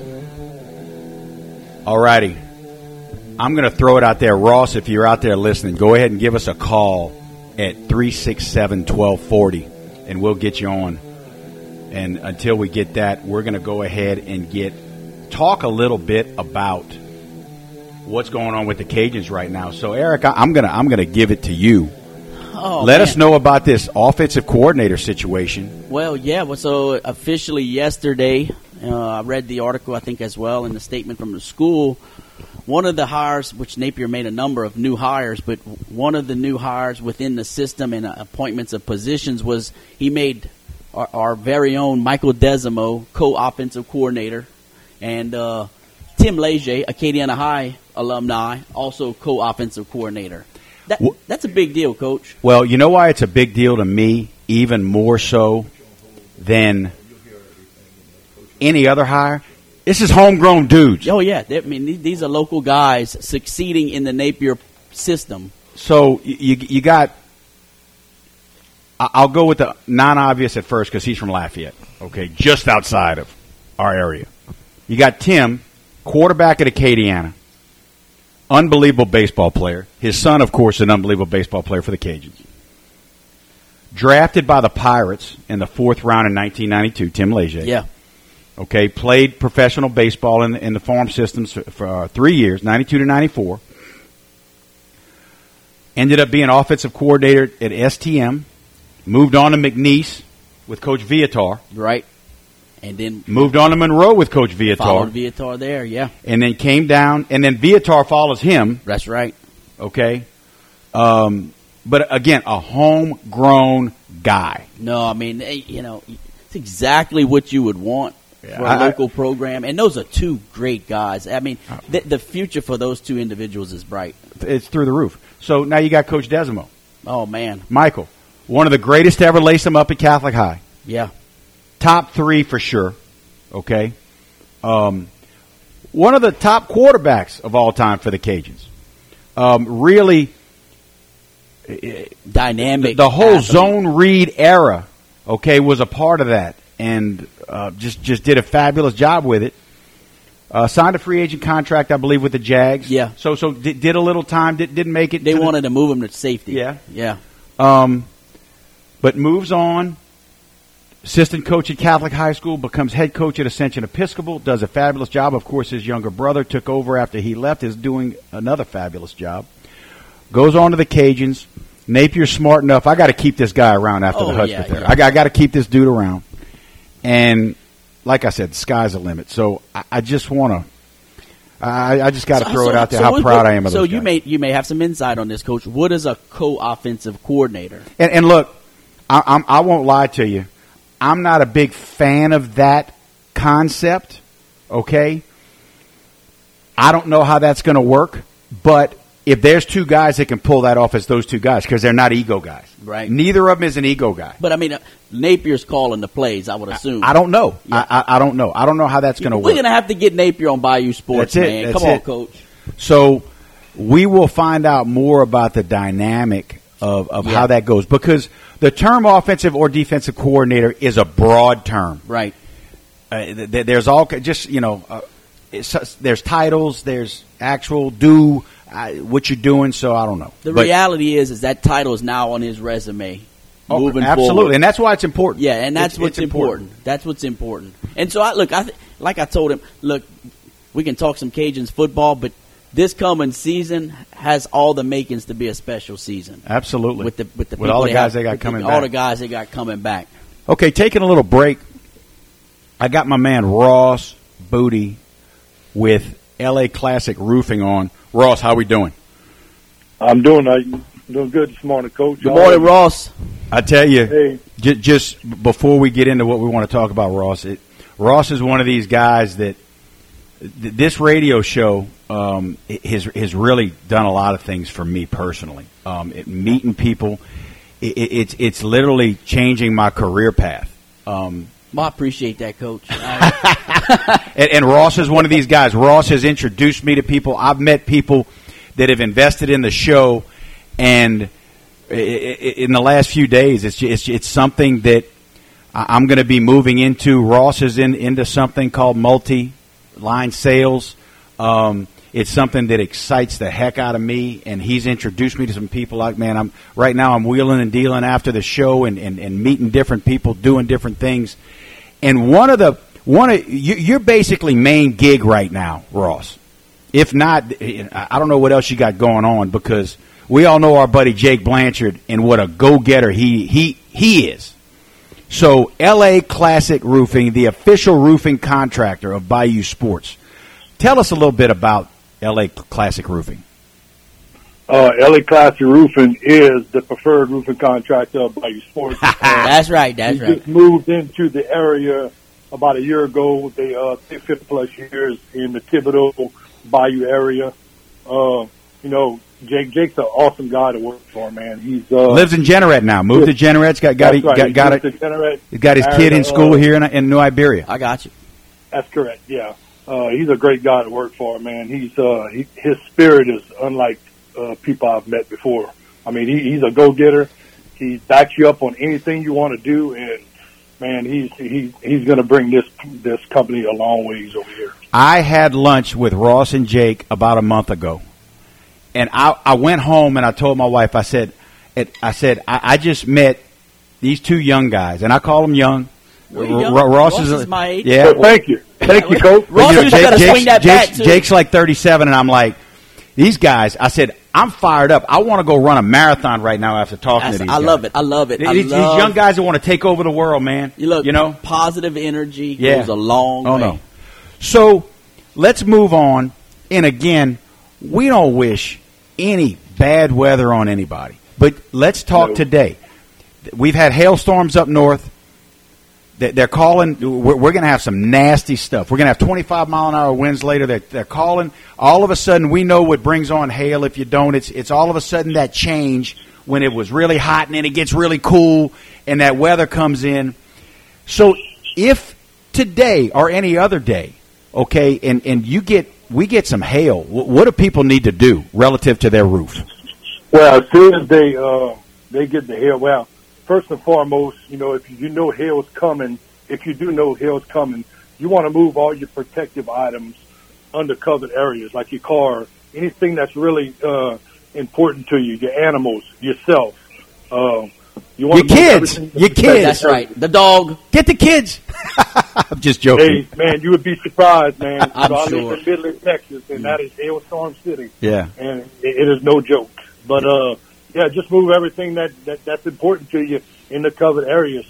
All righty. I'm going to throw it out there. Ross, if you're out there listening, go ahead and give us a call at three six seven, one two four zero, and we'll get you on. And until we get that, we're going to go ahead and get talk a little bit about what's going on with the Cajuns right now. So, Eric, I, I'm going to I'm going to give it to you. Oh, Let man. us know about this offensive coordinator situation. Well, yeah. Well, so officially yesterday, uh, I read the article, I think, as well, in the statement from the school. One of the hires, which Napier made a number of new hires, but one of the new hires within the system and uh, appointments of positions was he made our, our very own Michael Desimo co-offensive coordinator, and uh, Tim Leger, Acadiana High alumni, also co-offensive coordinator. That, that's a big deal, Coach. Well, you know why it's a big deal to me, even more so than any other hire? This is homegrown dudes. Oh, yeah. They, I mean, these are local guys succeeding in the Napier system. So you you got – I'll go with the non-obvious at first because he's from Lafayette, okay, just outside of our area. You got Tim, quarterback at Acadiana, unbelievable baseball player. His son, of course, an unbelievable baseball player for the Cajuns. Drafted by the Pirates in the fourth round in nineteen ninety-two, Tim Leger. Yeah. Okay, played professional baseball in, in the farm systems for, for uh, three years, ninety-two to ninety-four. Ended up being offensive coordinator at S T M. Moved on to McNeese with Coach Viatar. Right. And then moved on to Monroe with Coach Viatar. Followed Viatar there, yeah. And then came down, and then Viatar follows him. That's right. Okay. Um, but again, a homegrown guy. No, I mean, you know, it's exactly what you would want. Yeah, for a I, local program, and those are two great guys. I mean, the, the future for those two individuals is bright. It's through the roof. So now you got Coach Desimo. Oh, man. Michael, one of the greatest to ever lace him up at Catholic High. Yeah. Top three for sure. Okay. Um, one of the top quarterbacks of all time for the Cajuns. Um, really dynamic. The, the whole athlete. zone read era, okay, was a part of that. And uh, just just did a fabulous job with it. Uh, signed a free agent contract, I believe, with the Jags. Yeah. So so did, did a little time. Did, didn't make it. They to wanted the, to move him to safety. Yeah. Yeah. Um, but moves on. Assistant coach at Catholic High School, becomes head coach at Ascension Episcopal. Does a fabulous job. Of course, his younger brother took over after he left. Is doing another fabulous job. Goes on to the Cajuns. Napier's smart enough. I got to keep this guy around after oh, the Hudspeth yeah, there. yeah. I got, I got to keep this dude around. And like I said, the sky's the limit. So I, I just want to, I, I just got to so, throw so, it out there so how what, proud I am of so those you guys. may you may have some insight on this, Coach. What is a co-offensive coordinator? And, and look, I, I'm, I won't lie to you. I'm not a big fan of that concept. Okay, I don't know how that's going to work, but if there's two guys that can pull that off, it's those two guys because they're not ego guys. Right. Neither of them is an ego guy. But I mean, uh, Napier's calling the plays, I would assume. I, I don't know. Yeah. I, I, I don't know. I don't know how that's going to work. We're going to have to get Napier on Bayou Sports, That's it. man. That's Come on, it. Coach. So we will find out more about the dynamic of, of Yeah. how that goes because the term offensive or defensive coordinator is a broad term. Right. Uh, th- th- there's all just you know, uh, it's, there's titles, there's actual do uh, what you're doing. So I don't know. The But- reality is, is that title is now on his resume. Oh, moving absolutely, forward. and that's why it's important. Yeah, and that's It's- what's it's important. That's what's important. And so I look, I th- like I told him, look, we can talk some Cajuns football, but this coming season has all the makings to be a special season. Absolutely, With the with the with people all the guys have, they got with coming the, back. all the guys they got coming back. Okay, taking a little break. I got my man Ross Booty with L A Classic Roofing on. Ross, how we doing? I'm doing uh, doing good this morning, Coach. Good morning, Ross. I tell you, Hey. j- just before we get into what we want to talk about, Ross, it, Ross is one of these guys that th- this radio show um, has has really done a lot of things for me personally. Um, it, meeting people, it, it, it's it's literally changing my career path. Um, Well, I appreciate that, Coach. and, and Ross is one of these guys. Ross has introduced me to people. I've met people that have invested in the show, and i- i- in the last few days, it's it's, it's something that I- I'm going to be moving into. Ross is in into something called multi-line sales. Um, It's something that excites the heck out of me, and he's introduced me to some people. Like, man, I'm right now I'm wheeling and dealing after the show and, and, and meeting different people, doing different things. And one of the one of you, you're basically main gig right now, Ross. If not, I don't know what else you got going on, because we all know our buddy Jake Blanchard and what a go-getter he he he is. So L A Classic Roofing, the official roofing contractor of Bayou Sports. Tell us a little bit about L A Classic Roofing. Uh, L A Classic Roofing is the preferred roofing contractor of Bayou Sports. That's right. That's we right. just moved into the area about a year ago. They uh, fifty plus years in the Thibodeau Bayou area. Uh, you know, Jake. Jake's an awesome guy to work for, man. He's uh, lives in Jeanerette now. Moved to Jeanerette. Got got That's right. got, He got, moved it, to Jeanerette, He's got his kid in school uh, here in, in New Iberia. I got you. That's correct. Yeah, uh, he's a great guy to work for, man. He's uh, he, his spirit is unlike uh, people I've met before. I mean, he, he's a go-getter. He backs you up on anything you want to do, and man, he's he's he's going to bring this this company a long ways over here. I had lunch with Ross and Jake about a month ago, and I, I went home and I told my wife, I said, it, I said, I, I just met these two young guys, and I call them young. We're young. R- Ross, Ross is, is my age. Yeah, Well, thank you, thank you, Coach. Ross, you know, you Jake- got to Jake's, swing that Jake's, bat too. Jake's like thirty-seven, and I'm like, these guys. I said, I'm fired up. I want to go run a marathon right now after talking That's- to these I guys. love it. I love it. I These, these love- young guys that want to take over the world, man. You look, you know, positive energy Yeah. goes a long Oh way. no. So let's move on. And again, we don't wish any bad weather on anybody. But let's talk No. today. We've had hailstorms up north. They- They're calling. We're, we're going to have some nasty stuff. We're going to have twenty-five mile an hour winds later. They're, they're calling. All of a sudden, we know what brings on hail. If you don't, it's it's all of a sudden that change when it was really hot and then it gets really cool and that weather comes in. So if today or any other day, okay, and, and you get we get some hail, wh- what do people need to do relative to their roof? Well, as soon as they uh, they get the hail, well, first and foremost, you know, if you know hail's coming, if you do know hail's coming, you want to move all your protective items under covered areas, like your car, anything that's really uh, important to you, your animals, yourself. Uh, you want Your to move kids, everything- your kids. That's right. The dog. Get the kids. I'm just joking. Hey, man, you would be surprised, man. I'm so I sure. live in Midland, Texas, and that is Hailstorm City. Yeah. And it, it is no joke. But, uh, yeah, just move everything that, that that's important to you in the covered areas.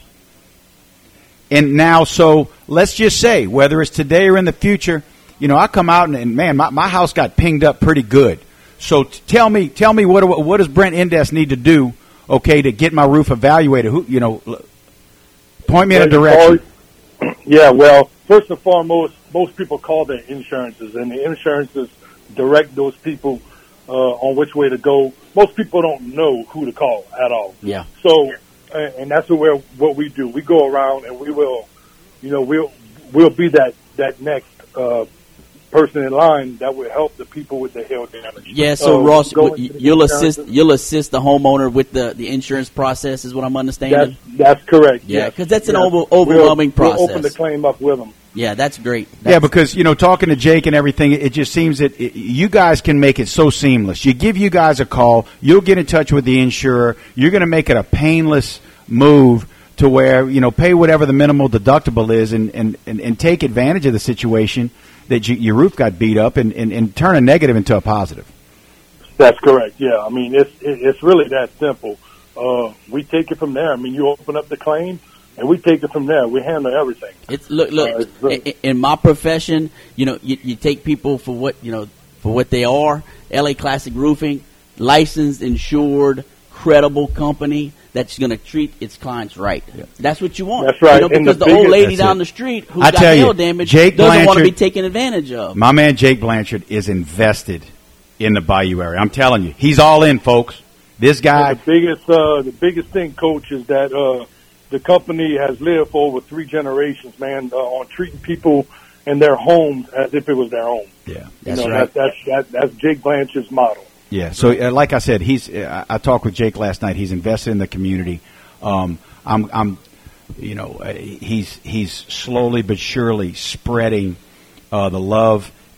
And now, so let's just say, whether it's today or in the future, you know, I come out and, and man, my, my house got pinged up pretty good. So t- tell me, tell me what what does Brent Indes need to do, okay, to get my roof evaluated? Who, you know, l- point me in a direction. Yeah, well, first and foremost, most people call their insurances, and the insurances direct those people uh, on which way to go. Most people don't know who to call at all. Yeah. So, and and that's what, we're, what we do. We go around and we will, you know, we'll we'll be that that next uh, person in line that will help the people with the hail damage. Yeah, so Uh, Ross, go you- into the you'll assist insurances. you'll assist the homeowner with the, the insurance process, is what I'm understanding. That's that's correct. Yeah, yes. 'cause that's an Yes. over- overwhelming we'll, process. We'll open the claim up with them. Yeah, that's great. Yeah, because, you know, talking to Jake and everything, it just seems that it, you guys can make it so seamless. You give you guys a call, you'll get in touch with the insurer, you're going to make it a painless move to where, you know, pay whatever the minimal deductible is and, and, and, and take advantage of the situation that you, your roof got beat up and, and, and turn a negative into a positive. That's correct. Yeah, I mean, it's it, it's really that simple. Uh, we take it from there. I mean, you open up the claim, and we take it from there. We handle everything. It's look, look. Uh, it's really- in, in my profession, you know, you, you take people for what you know for what they are. L A Classic Roofing, licensed, insured, credible company that's going to treat its clients right. That's what you want. That's right. You know, And because the the, old biggest- lady That's down it. the street who I got tell you, hail damage Jake doesn't want to be Blanchard- taken advantage of. My man Jake Blanchard is invested in the Bayou area. I'm telling you, he's all in, folks. This guy. And the biggest uh, the biggest thing, Coach, is that uh, the company has lived for over three generations, man, uh, on treating people and their homes as if it was their own. Yeah, That's you know, right. That, that's that, that's Jake Blanchard's model. Yeah. So, uh, like I said, he's. Uh, I talked with Jake last night. He's invested in the community. Um, I'm. I'm. You know, uh, he's he's slowly but surely spreading uh, the love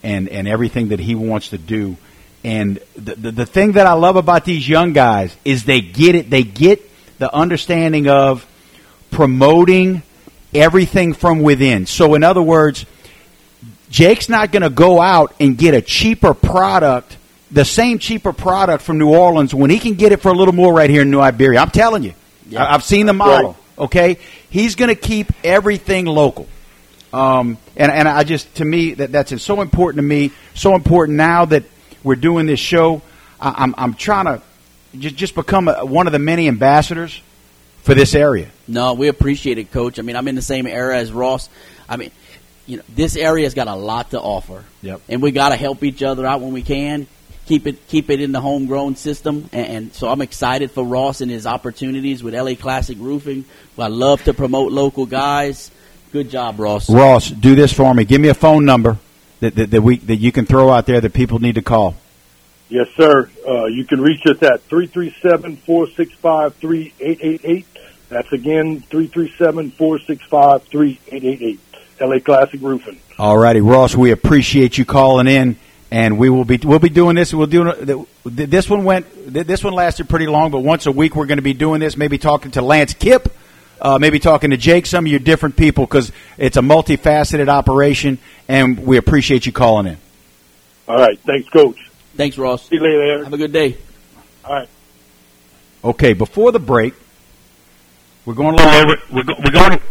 and, and everything that he wants to do. And the, the the thing that I love about these young guys is they get it. They get the understanding of promoting everything from within. So in other words, Jake's not going to go out and get a cheaper product, the same cheaper product from New Orleans when he can get it for a little more right here in New Iberia. I'm telling you. Yeah. I've seen the model, okay? He's going to keep everything local. Um, and, and I just, to me, that that's so important to me, so important now that we're doing this show. I, I'm, I'm trying to just, just become a, one of the many ambassadors for this area. No, we appreciate it, Coach. I mean, I'm in the same era as Ross. I mean, you know, this area's got a lot to offer. Yep. And we got to help each other out when we can. Keep it keep it in the homegrown system. And, and so I'm excited for Ross and his opportunities with L A Classic Roofing. I love to promote local guys. Good job, Ross. Ross, do this for me. Give me a phone number that that, that we that you can throw out there that people need to call. Yes, sir. Uh, you can reach us at three three seven, four six five, three eight eight eight. That's again three three seven, four six five, three eight eight eight. L A Classic Roofing. All righty, Ross. We appreciate you calling in, and we will be we'll be doing this. We'll do this one went this one lasted pretty long, but once a week we're going to be doing this. Maybe talking to Lance Kipp, uh, maybe talking to Jake, some of your different people, because it's a multifaceted operation, and we appreciate you calling in. All right, thanks, Coach. Thanks, Ross. See you later. Have a good day. All right. Okay, before the break, we're going a little over. We're, go, we're going.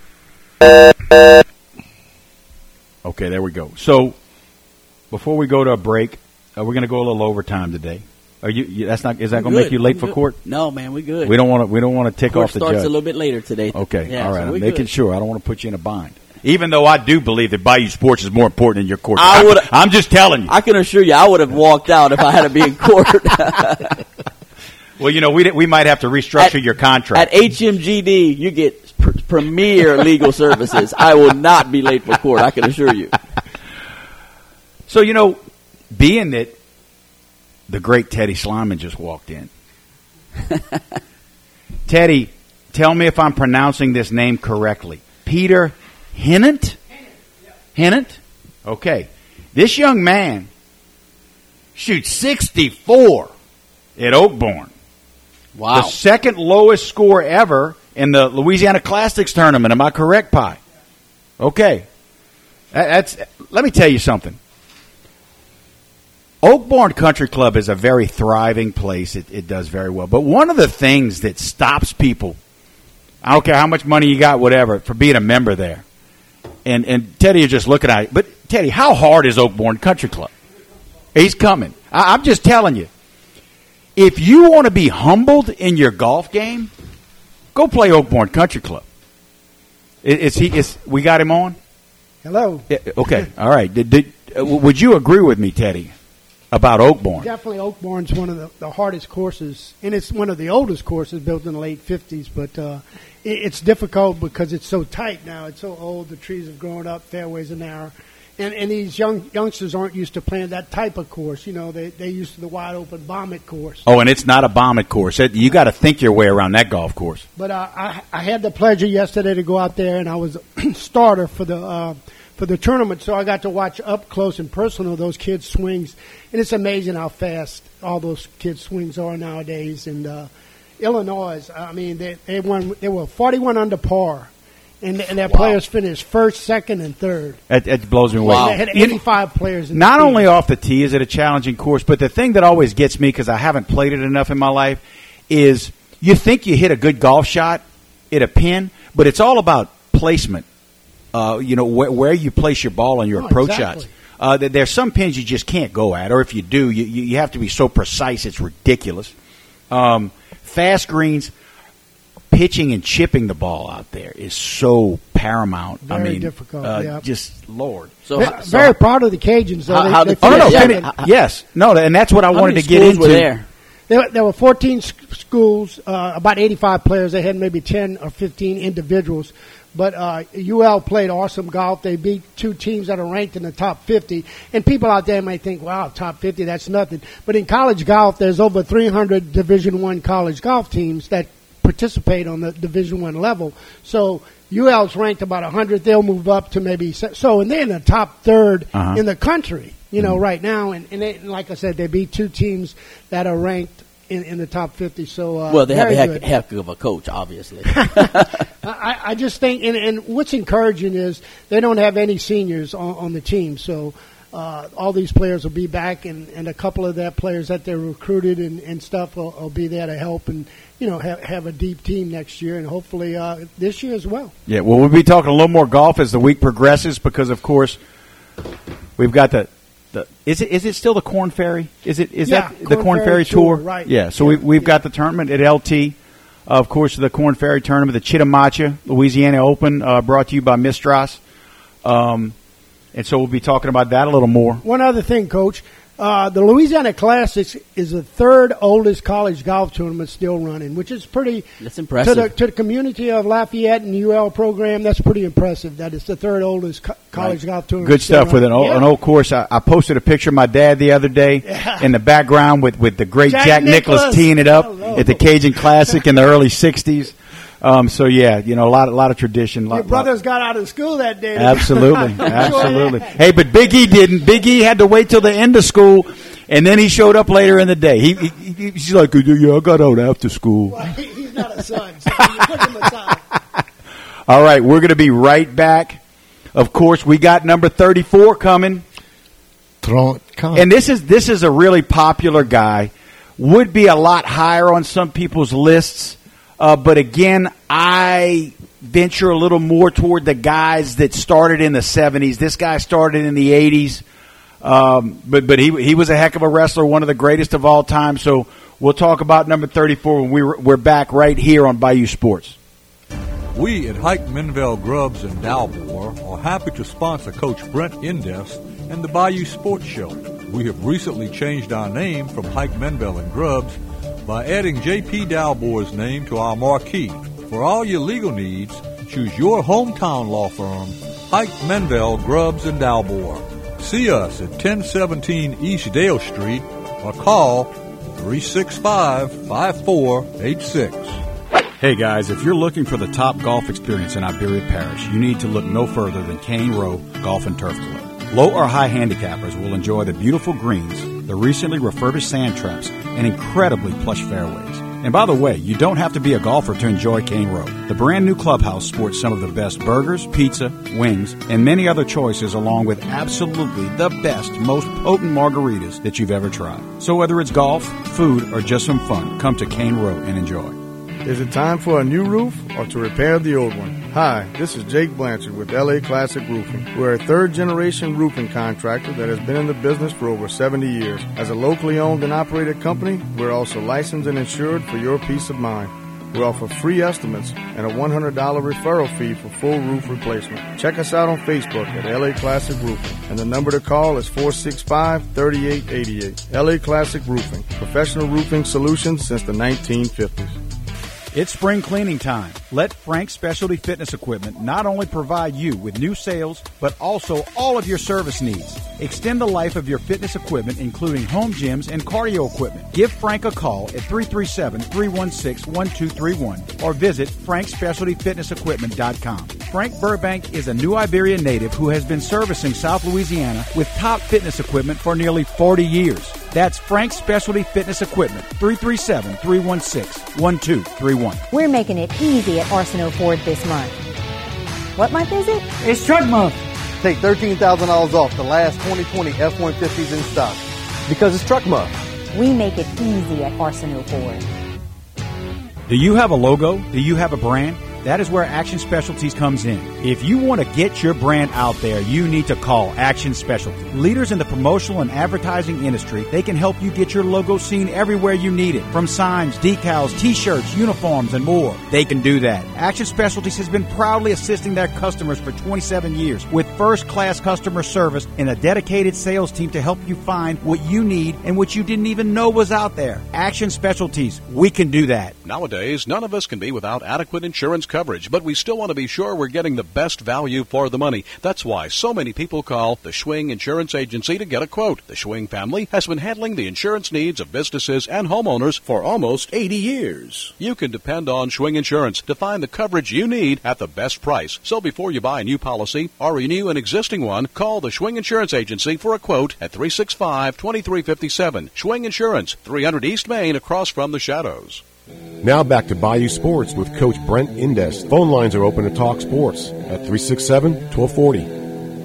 Okay, there we go. So, before we go to a break, uh, we're going to go a little overtime today. Are you? you that's not. Is that going to make you late we for good. court? No, man, we good. We don't want to. We don't want to tick court off the starts judge. a little bit later today. Okay, yeah, all right. so I'm we making good. sure. I don't want to put you in a bind. Even though I do believe that Bayou Sports is more important than your court. I would. I'm just telling you. I can assure you, I would have walked out if I had to be in court. Well, you know, we we might have to restructure at, your contract. At H M G D, you get pr- premier legal services. I will not be late for court. I can assure you. So, you know, being that the great Teddy Slyman just walked in. Teddy, tell me if I'm pronouncing this name correctly. Peter Hinnant? Hinnant? Okay. This young man shoots sixty-four at Oakbourne. Wow. The second lowest score ever in the Louisiana Classics tournament. Am I correct, Pi? Okay. That's. Let me tell you something. Oakbourne Country Club is a very thriving place. It, it does very well. But one of the things that stops people, I don't care how much money you got, whatever, for being a member there. And and Teddy is just looking at it. But, Teddy, how hard is Oakbourne Country Club? He's coming. I, I'm just telling you. If you want to be humbled in your golf game, go play Oakbourne Country Club. Is, is he? Is we got him on? Hello. Yeah, okay. All right. Did, did, uh, would you agree with me, Teddy, about Oakbourne? Definitely, Oakbourne's one of the, the hardest courses, and it's one of the oldest courses built in the late fifties. But uh, it, it's difficult because it's so tight now. It's so old. The trees have grown up. Fairways are narrow. And, and these young youngsters aren't used to playing that type of course. You know, they, they're used to the wide-open bomb-it course. Oh, and it's not a bomb-it course. It, you got to think your way around that golf course. But uh, I, I had the pleasure yesterday to go out there, and I was a starter for the uh, for the tournament, so I got to watch up close and personal those kids' swings. And it's amazing how fast all those kids' swings are nowadays. And uh, Illinois, I mean, they, they, won, they were forty-one under par. And, and their wow. players finished first, second, and third. It, it blows me away. Wow. They had eighty-five players. In Not the only off the tee is it a challenging course, but the thing that always gets me, because I haven't played it enough in my life, is you think you hit a good golf shot at a pin, but it's all about placement. Uh, you know, wh- where you place your ball on your oh, approach exactly. shots. Uh, there's some pins you just can't go at, or if you do, you, you have to be so precise it's ridiculous. Um, fast greens. Pitching and chipping the ball out there is so paramount. Very I mean, difficult. Uh, yeah. Just Lord. So, very, so very proud of the Cajuns. Though. How, they, how they the, oh no, yeah, finish, yeah. yes, no, and that's what I how wanted many to get schools into. Were there? There, there were fourteen schools, uh, about eighty-five players. They had maybe ten or fifteen individuals. But uh, U L played awesome golf. They beat two teams that are ranked in the top fifty. And people out there may think, wow, top fifty, that's nothing. But in college golf, there's over three hundred Division I college golf teams that participate on the Division One level. So U L's ranked about one hundred. They'll move up to maybe so, and they're in the top third Uh-huh. in the country. You know, Mhm. right now, and, and, they, and like I said, they beat two teams that are ranked in, in the top fifty. So uh, well, they have a very heck, good. heck of a coach, obviously. I, I just think, and, and what's encouraging is they don't have any seniors on, on the team, so uh, all these players will be back, and, and a couple of their players that they recruited and, and stuff will, will be there to help, and you know, have, have a deep team next year, and hopefully uh, this year as well. Yeah, well, we'll be talking a little more golf as the week progresses because, of course, we've got the. The, is it is it still the Corn Ferry? Is it is Yeah, that the Corn Corn Ferry Ferry Tour, Tour? right. Yeah. So Yeah, we, we've got the tournament at L T. Uh, of course, the Corn Ferry Tournament, the Chittimacha, Louisiana Open, uh, brought to you by Mistras. Um, and so we'll be talking about that a little more. One other thing, Coach. Uh, the Louisiana Classics is the third oldest college golf tournament still running, which is pretty. That's impressive. To the, to the community of Lafayette and U L program, that's pretty impressive. That it's the third oldest co- college Right. golf tournament. Good still stuff with an running. old, an old course. I, I posted a picture of my dad the other day Yeah. in the background with, with the great Jack Jack, Nicklaus Nicklaus. teeing it up Hello. at the Cajun Classic in the early sixties. Um, so yeah, you know, a lot, a lot of tradition. Your Lot, brothers got out of school that day. Absolutely, Enjoy absolutely. that. Hey, but Big E didn't. Big E had to wait till the end of school, and then he showed up later in the day. He, he, he he's like, yeah, I got out after school. Well, he- he's not a son, so you put him aside. All right, we're going to be right back. Of course, we got number thirty-four coming, and this is this is a really popular guy. Would be a lot higher on some people's lists, uh, but again, I venture a little more toward the guys that started in the seventies. This guy started in the eighties, um, but but he he was a heck of a wrestler, one of the greatest of all time. So we'll talk about number thirty-four when we we're back right here on Bayou Sports. We at Hike Menville Grubbs in Dalmore are happy to sponsor Coach Brent Indest and the Bayou Sports Show. We have recently changed our name from Hike Menville and Grubbs by adding J P Dalmore's name to our marquee. For all your legal needs, choose your hometown law firm, Hike Menville Grubbs in Dalmore. See us at ten seventeen East Dale Street or call three six five, five four eight six. Hey guys, if you're looking for the top golf experience in Iberia Parish, you need to look no further than Cane Row Golf and Turf Club. Low or high handicappers will enjoy the beautiful greens, the recently refurbished sand traps, and incredibly plush fairways. And by the way, you don't have to be a golfer to enjoy Cane Row. The brand new clubhouse sports some of the best burgers, pizza, wings, and many other choices, along with absolutely the best, most potent margaritas that you've ever tried. So whether it's golf, food, or just some fun, come to Cane Row and enjoy. Is it time for a new roof or to repair the old one? Hi, this is Jake Blanchard with L A Classic Roofing. We're a third-generation roofing contractor that has been in the business for over seventy years. As a locally owned and operated company, we're also licensed and insured for your peace of mind. We offer free estimates and a one hundred dollars referral fee for full roof replacement. Check us out on Facebook at L A Classic Roofing, and the number to call is four six five, three eight eight eight. L A Classic Roofing, professional roofing solutions since the nineteen fifties. It's spring cleaning time. Let Frank Specialty Fitness Equipment not only provide you with new sales, but also all of your service needs. Extend the life of your fitness equipment, including home gyms and cardio equipment. Give Frank a call at three three seven, three one six, one two three one or visit frank specialty fitness equipment dot com. Frank Burbank is a new Iberia native who has been servicing South Louisiana with top fitness equipment for nearly forty years. That's Frank Specialty Fitness Equipment, three three seven, three one six, one two three one. We're making it easy at Arsenault Ford this month. What month is it? It's truck month. Take thirteen thousand dollars off the last twenty twenty F one fifties in stock. Because it's truck month. We make it easy at Arsenault Ford. Do you have a logo? Do you have a brand? That is where Action Specialties comes in. If you want to get your brand out there, you need to call Action Specialties. Leaders in the promotional and advertising industry, they can help you get your logo seen everywhere you need it. From signs, decals, t-shirts, uniforms, and more. They can do that. Action Specialties has been proudly assisting their customers for twenty-seven years with first-class customer service and a dedicated sales team to help you find what you need and what you didn't even know was out there. Action Specialties, we can do that. Nowadays, none of us can be without adequate insurance coverage. coverage, but we still want to be sure we're getting the best value for the money. That's why so many people call the Schwing Insurance Agency to get a quote. The Schwing family has been handling the insurance needs of businesses and homeowners for almost eighty years. You can depend on Schwing Insurance to find the coverage you need at the best price. So before you buy a new policy or renew an existing one, call the Schwing Insurance Agency for a quote at three six five, two three five seven. Schwing Insurance, three hundred East Main, across from the Shadows. Now back to Bayou Sports with Coach Brent Indes. Phone lines are open to talk sports at three six seven, one two four zero.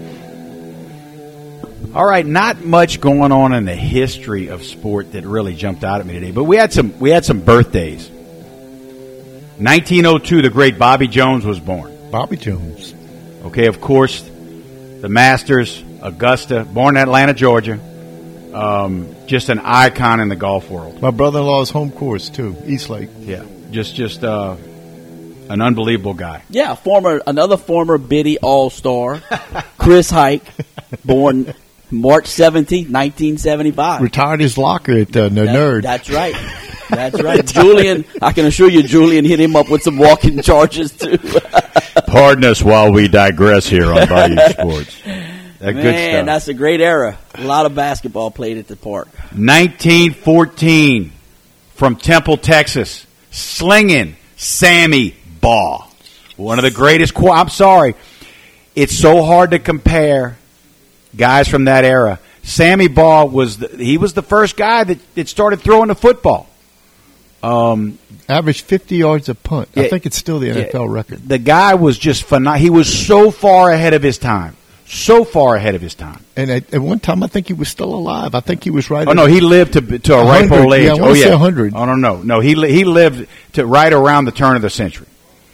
All right, not much going on in the history of sport that really jumped out at me today, but we had some we had some birthdays. nineteen oh two, the great Bobby Jones was born. Bobby Jones. Okay, of course, the Masters, Augusta, born in Atlanta, Georgia. Um, just an icon in the golf world. My brother-in-law's home course, too, East Lake. Yeah, just just uh, an unbelievable guy. Yeah, former another former Biddy All-Star, Chris Hike, born March seventeenth, nineteen seventy-five. Retired his locker at uh, the that, Nerd. That's right. That's right. Julian, I can assure you, Julian hit him up with some walking charges, too. Pardon us while we digress here on Bayou Sports. That Man, good stuff. That's a great era. A lot of basketball played at the park. nineteen fourteen, from Temple, Texas, slinging Sammy Baugh. One of the greatest. Qu- I'm sorry. It's so hard to compare guys from that era. Sammy Baugh was the, he was the first guy that, that started throwing the football. Um, Averaged fifty yards a punt. Yeah, I think it's still the N F L yeah, record. The guy was just phenomenal. He was so far ahead of his time. So far ahead of his time. And at, at one time, I think he was still alive. I think he was right. Oh, no, he lived to to a ripe old age. Yeah, I want oh, to yeah. say one hundred. Oh, no, no. No, he, li- he lived to right around the turn of the century.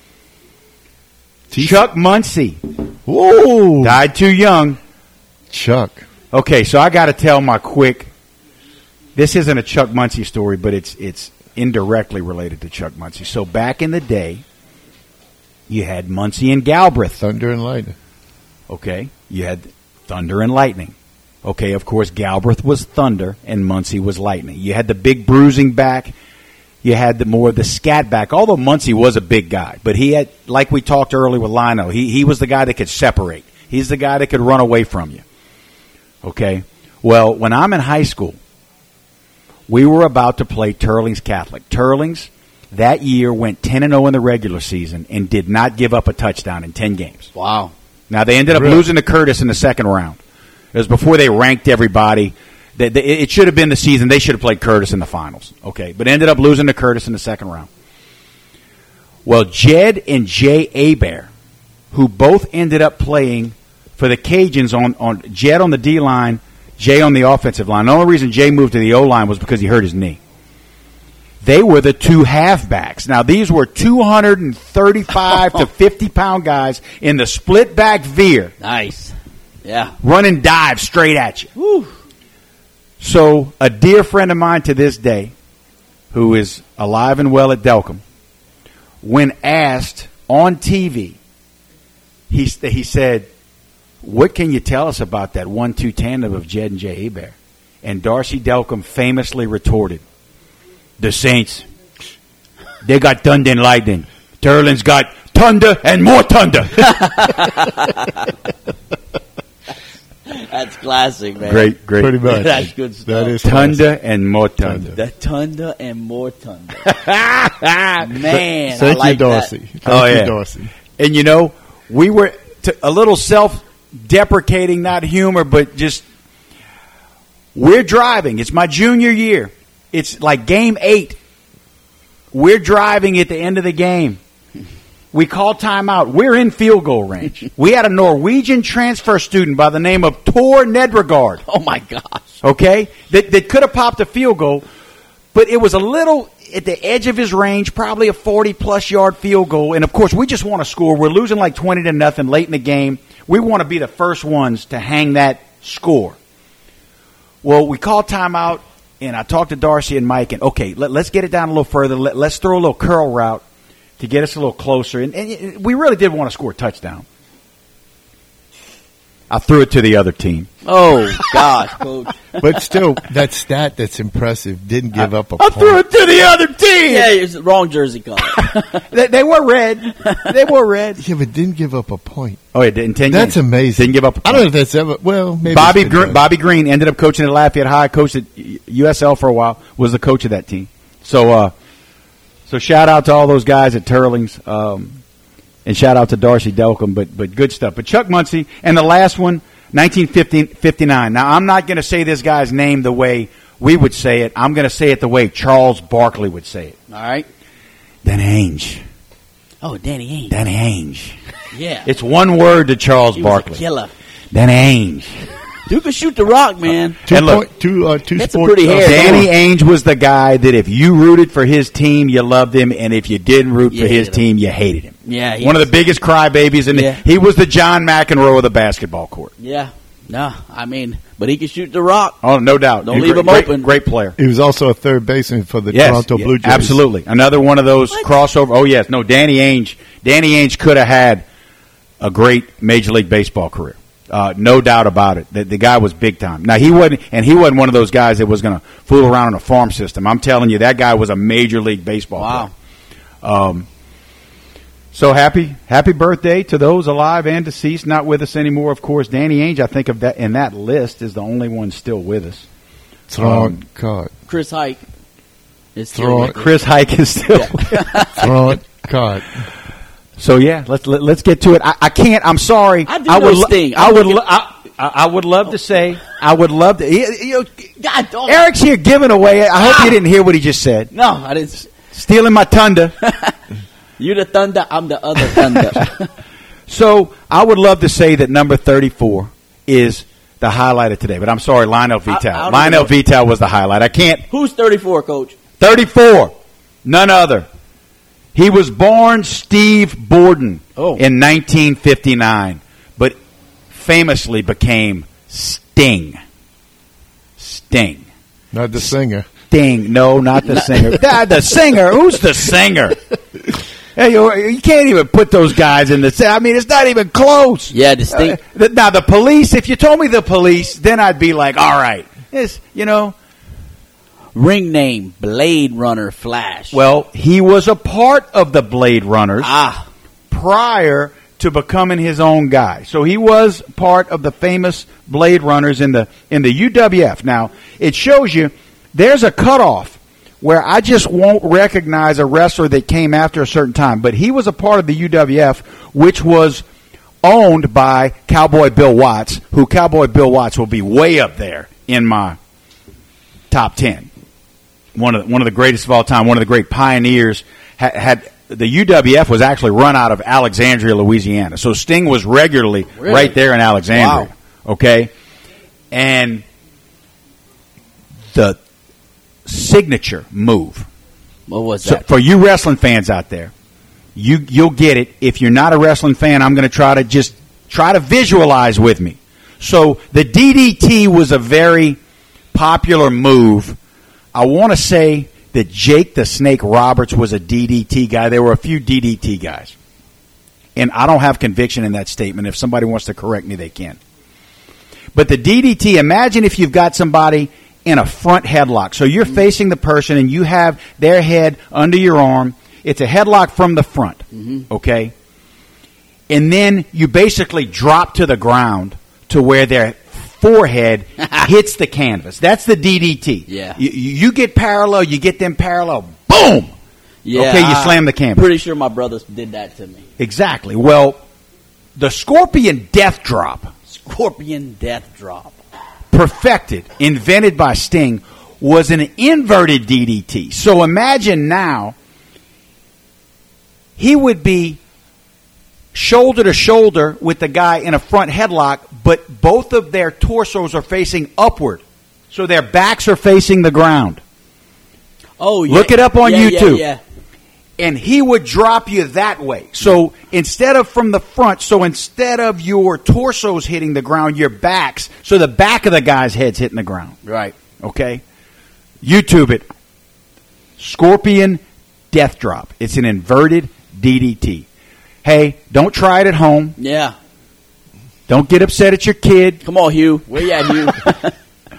T- Chuck Muncie. Whoa. Died too young. Chuck. Okay, so I got to tell my quick. This isn't a Chuck Muncie story, but it's it's indirectly related to Chuck Muncie. So back in the day, you had Muncie and Galbraith. Thunder and lightning. Okay, you had thunder and lightning. Okay, of course, Galbraith was thunder and Muncie was lightning. You had the big bruising back. You had the more of the scat back. Although Muncie was a big guy, but he had, like we talked earlier with Lino, he he was the guy that could separate. He's the guy that could run away from you. Okay, well, when I'm in high school, we were about to play Turlings Catholic. Turlings that year went ten and oh in the regular season and did not give up a touchdown in ten games. Wow. Now, they ended up Really? losing to Curtis in the second round. It was before they ranked everybody. They, they, it should have been the season. They should have played Curtis in the finals. Okay, but ended up losing to Curtis in the second round. Well, Jed and Jay Abear, who both ended up playing for the Cajuns on, on Jed on the D-line, Jay on the offensive line. The only reason Jay moved to the O-line was because he hurt his knee. They were the two halfbacks. Now, these were two thirty-five to fifty-pound guys in the split-back veer. Nice. Yeah. Running dive straight at you. Woo. So, a dear friend of mine to this day, who is alive and well at Delcom, when asked on T V, he, he said, what can you tell us about that one two tandem of Jed and Jay Abear? And Darcy Delcom famously retorted, the Saints, they got thunder and lightning. Turling's got thunder and more thunder. That's classic, man. Great, great. Pretty much. That's good stuff. That is Thunder and more thunder. The thunder and more thunder. Man, Thank I like you, Dorsey. that. Thank Oh, you, yeah. Dorsey. And, you know, we were t- a little self-deprecating, not humor, but just we're driving. It's my junior year. It's like game eight. We're driving at the end of the game. We call timeout. We're in field goal range. We had a Norwegian transfer student by the name of Tor Nedregard. Oh, my gosh. Okay? That, that could have popped a field goal, but it was a little at the edge of his range, probably a forty-plus yard field goal. And, of course, we just want to score. We're losing like twenty to nothing late in the game. We want to be the first ones to hang that score. Well, we call timeout, and I talked to Darcy and Mike, and, okay, let, let's get it down a little further. Let, let's throw a little curl route to get us a little closer. And, and we really did want to score a touchdown. I threw it to the other team. Oh, gosh, Coach. But still, that stat that's impressive didn't give I, up a I point. threw it to the other team. Yeah, it's the wrong jersey color. they, they were red. They were red. Yeah, but didn't give up a point. Oh, it didn't. ten That's games. amazing. Didn't give up a point. I don't know if that's ever, well, maybe. Bobby, it's been Gre- done. Bobby Green ended up coaching at Lafayette High, coached at U S L for a while, was the coach of that team. So, uh, so shout out to all those guys at Turlings, um, and shout out to Darcy Delcom, but, but good stuff. But Chuck Muncie, and the last one, nineteen fifty-nine. Now, I'm not going to say this guy's name the way we would say it. I'm going to say it the way Charles Barkley would say it. All right. Danny Ainge. Oh, Danny Ainge. Danny Ainge. Yeah. It's one word to Charles He was a Barkley. killer. Danny Ainge. Dude could shoot the rock, man. Two, And look, point, two, uh, two That's a sports. pretty hair. Danny Ainge was the guy that if you rooted for his team, you loved him, and if you didn't root You for his hated him. team, you hated him. Yeah. he One of was- the biggest crybabies, and Yeah. he was the John McEnroe of the basketball court. Yeah. No, I mean, but he can shoot the rock. Oh, no doubt. Don't And leave great, him great- open. Great player. He was also a third baseman for the Yes, Toronto yeah, Blue Jays. absolutely. Another one of those crossover. Oh, yes. No, Danny Ainge. Danny Ainge could have had a great Major League Baseball career. Uh, no doubt about it. The, the guy was big time. Now, he wasn't, and he wasn't one of those guys that was going to fool around in a farm system. I'm telling you, that guy was a Major League Baseball Wow. player. Um, so happy, happy birthday to those alive and deceased, not with us anymore. Of course, Danny Ainge, I think of that in that list is the only one still with us. Thrown Um, card. Chris Hike is still Throw with it. us. Chris Hike is still. Thrown card. So yeah, let's let, let's get to it. I, I can't. I'm sorry. I do would. know lo- Sting. I I'm would. looking- Lo- I, I I would love to say. I would love to. You, you know, God, dog. Eric's here giving away. I hope Ah. you didn't hear what he just said. No, I didn't. Stealing my thunder. You the thunder, I'm the other thunder. So I would love to say that number thirty-four is the highlight of today, but I'm sorry, Lionel Vital. I don't Lionel know. Vital was the highlight. I can't. Who's thirty-four, Coach? thirty-four. None other. He was born Steve Borden Oh. in nineteen fifty-nine, but famously became Sting. Sting. Not the singer. Sting. No, not the singer. Dad, the singer. Who's the singer? Hey, you, you can't even put those guys in the. I mean, it's not even close. Yeah, distinct. Uh, th- now the police. If you told me the police, then I'd be like, all right, it's you know. Ring name, Blade Runner Flash. Well, he was a part of the Blade Runners ah, prior to becoming his own guy. So he was part of the famous Blade Runners in the in the U W F. Now, it shows you there's a cutoff where I just won't recognize a wrestler that came after a certain time. But he was a part of the U W F, which was owned by Cowboy Bill Watts, who Cowboy Bill Watts will be way up there in my top ten. One of the, one of the greatest of all time, one of the great pioneers. Had, had the U W F was actually run out of Alexandria, Louisiana. So Sting was regularly Really? right there in Alexandria. Wow. Okay, and the signature move. what was So that? for you wrestling fans out there, you you'll get it. If you're not a wrestling fan, I'm going to try to just try to visualize with me. So the D D T was a very popular move. I want to say that Jake the Snake Roberts was a D D T guy. There were a few D D T guys. And I don't have conviction in that statement. If somebody wants to correct me, they can. But the D D T, imagine if you've got somebody in a front headlock. So you're facing the person and you have their head under your arm. It's a headlock from the front, Mm-hmm. okay? And then you basically drop to the ground to where their forehead hits the canvas. That's the D D T. Yeah. You, you get parallel, you get them parallel, boom! Yeah, okay, you I- slam the canvas. Pretty sure my brothers did that to me. Exactly. Well, the Scorpion Death Drop, Scorpion Death Drop. perfected, invented by Sting, was an inverted D D T. So imagine now, he would be shoulder to shoulder with the guy in a front headlock, but both of their torsos are facing upward. So their backs are facing the ground. Oh, yeah. Look it up on Yeah, yeah, YouTube. yeah. And he would drop you that way. So instead of from the front, so instead of your torsos hitting the ground, your backs, so the back of the guy's head's hitting the ground. Right. Okay? YouTube it. Scorpion Death Drop. It's an inverted D D T. Hey, don't try it at home. Yeah. Don't get upset at your kid. Come on, Hugh. Where you at, Hugh?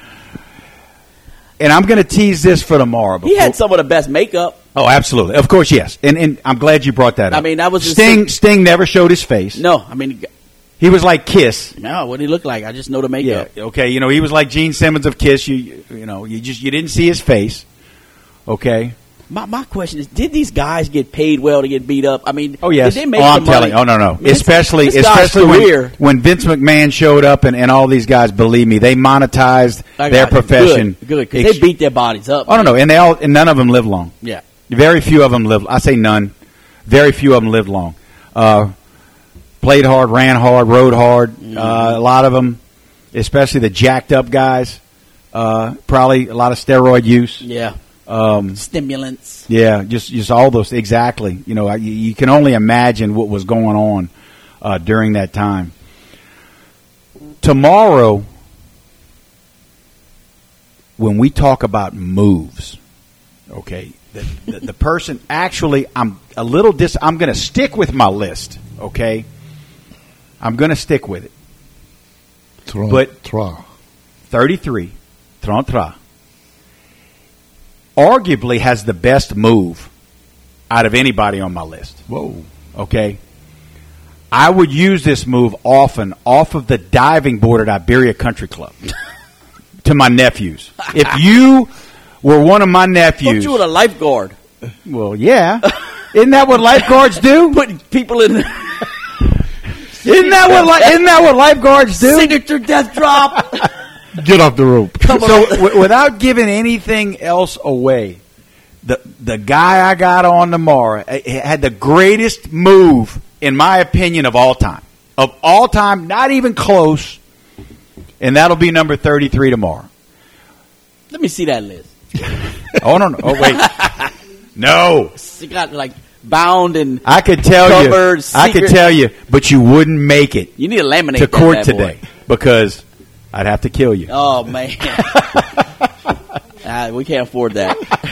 And I'm going to tease this for tomorrow. He had some of the best makeup. Oh, absolutely. Of course, yes. And and I'm glad you brought that up. I mean, that was his Sting. sig- Sting never showed his face. No, I mean, he was like Kiss. no. What did he look like? I just know the makeup. Yeah. Okay. You know, he was like Gene Simmons of Kiss. You you know, you just you didn't see his face. Okay. My my question is, did these guys get paid well to get beat up? I mean, Oh yes. did they make oh, I'm some telling. money? Oh no no. I mean, this- especially this guy's especially career. when, when Vince McMahon showed up and, and all these guys. Believe me, they monetized I their got it. profession. Good, good, because they beat their bodies up. Oh no no, and they all and none of them live long. Yeah. Very few of them live. I say none. Very few of them lived long. Uh, played hard, ran hard, rode hard. Mm-hmm. Uh, a lot of them, especially the jacked up guys, uh, probably a lot of steroid use. Yeah. Um, Stimulants. Yeah, just just all those exactly. You know, you, you can only imagine what was going on uh, during that time. Tomorrow, when we talk about moves, okay, the, the, the person actually, I'm a little dis. I'm going to stick with my list. Okay, I'm going to stick with it. Tra, but tra. thirty-three, tra tra. Arguably has the best move out of anybody on my list. Whoa. Okay. I would use this move often off of the diving board at Iberia Country Club to my nephews. If you were one of my nephews. Put you with a lifeguard. Well, yeah. Isn't that what lifeguards do? Putting people in. Isn't that what li- isn't that what lifeguards do? Signature death drop. Get off the rope. So, w- without giving anything else away, the the guy I got on tomorrow uh, had the greatest move, in my opinion, of all time. Of all time, not even close. And that'll be number thirty-three tomorrow. Let me see that list. Oh, no, no. Oh, wait. No. It got like bound and I could tell covered, you. I could secret. tell you, but you wouldn't make it You need to laminate to that court bad today boy. because I'd have to kill you. Oh man, ah, we can't afford that.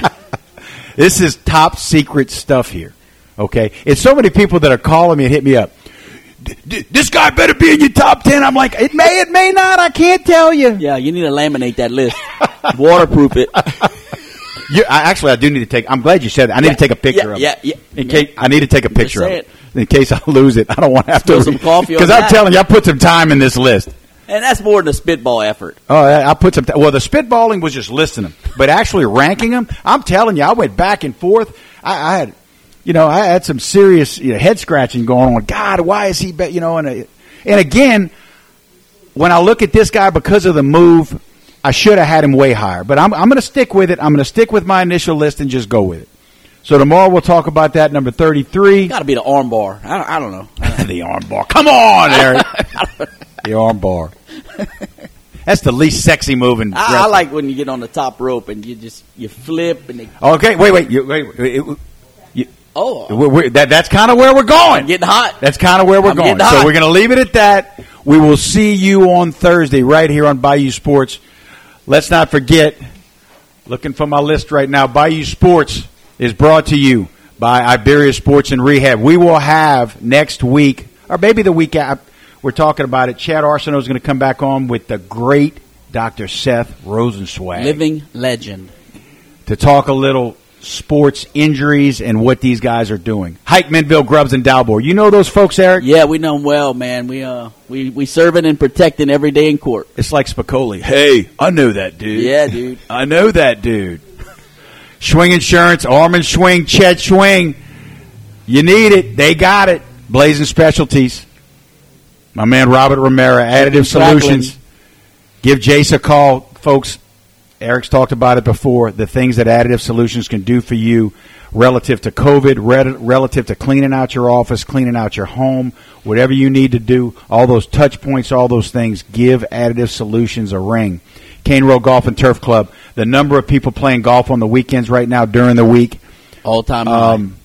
This is top secret stuff here. Okay, it's so many people that are calling me and hit me up. This guy better be in your top ten. I'm like, it may, it may not. I can't tell you. Yeah, you need to laminate that list, waterproof it. You, I, actually, I do need to take. I'm glad you said that. I need Yeah, to take a picture yeah, of yeah, it. yeah, in yeah. case I need to take a Just picture of say it. In case I lose it, I don't want to have Spill to. some coffee on Because I'm that. telling you, I put some time in this list. And that's more than a spitball effort. Oh, I I put some. T- well, the spitballing was just listing them, but actually ranking them. I'm telling you, I went back and forth. I, I had, you know, I had some serious you know, head scratching going on. God, why is he? Be-? You know, and uh, and again, when I look at this guy because of the move, I should have had him way higher. But I'm I'm going to stick with it. I'm going to stick with my initial list and just go with it. So tomorrow we'll talk about that. Number thirty-three. Got to be the arm bar. I don't, I don't know. The arm bar. Come on, Eric. The arm bar. That's the least sexy move in I, I wrestling. like when you get on the top rope and you just you flip and they. Okay, wait, wait, you, wait. wait you, Oh, we're, we're, that, that's kind of where we're going. I'm getting hot. That's kind of where we're I'm going. getting So hot. we're going to leave it at that. We will see you on Thursday right here on Bayou Sports. Let's not forget, looking for my list right now, Bayou Sports is brought to you by Iberia Sports and Rehab. We will have next week, or maybe the week after, we're talking about it, Chad Arsenault is going to come back on with the great Doctor Seth Rosenswag. Living legend. To talk a little sports injuries and what these guys are doing. Hike, Minville, Grubbs, and Dalbor. You know those folks, Eric? Yeah, we know them well, man. We uh we we serving and protecting every day in court. It's like Spicoli. Hey, I know that dude. Yeah, dude. I know that dude. Schwing Insurance, Armin Schwing, Chet Schwing. You need it. They got it. Blazing Specialties. My man Robert Romero, Additive Franklin. Solutions. Give Jace a call, folks. Eric's talked about it before, the things that Additive Solutions can do for you relative to COVID, re- relative to cleaning out your office, cleaning out your home, whatever you need to do, all those touch points, all those things, give Additive Solutions a ring. Cane Row Golf and Turf Club, the number of people playing golf on the weekends right now during the week. All-time Um,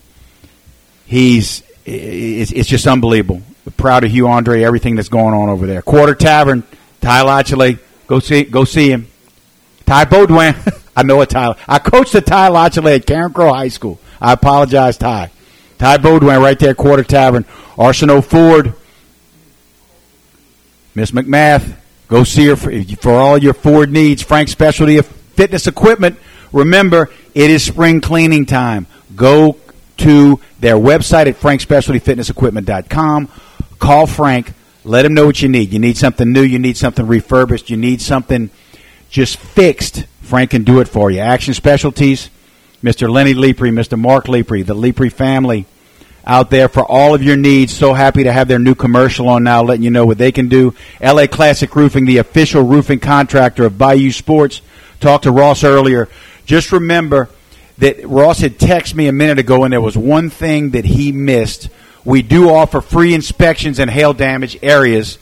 he's, it's, it's just unbelievable. Proud of Hugh Andre, everything that's going on over there. Quarter Tavern, Ty Lochley, go see, go see him. Ty Baudouin. I know a Ty. I coached the Ty Lochley at Karen Crow High School. I apologize, Ty. Ty Baudouin right there, Quarter Tavern. Arsenault Ford. Miss McMath, go see her for, for all your Ford needs. Frank's Specialty of Fitness Equipment. Remember, it is spring cleaning time. Go to their website at frank specialty fitness equipment dot com. Call Frank. Let him know what you need. You need something new. You need something refurbished. You need something just fixed. Frank can do it for you. Action Specialties, Mister Lenny Lepre, Mister Mark Lepre, the Lepre family out there for all of your needs. So happy to have their new commercial on now, letting you know what they can do. L A Classic Roofing, the official roofing contractor of Bayou Sports. Talked to Ross earlier. Just remember that Ross had texted me a minute ago, and there was one thing that he missed. We do offer free inspections in hail damage areas.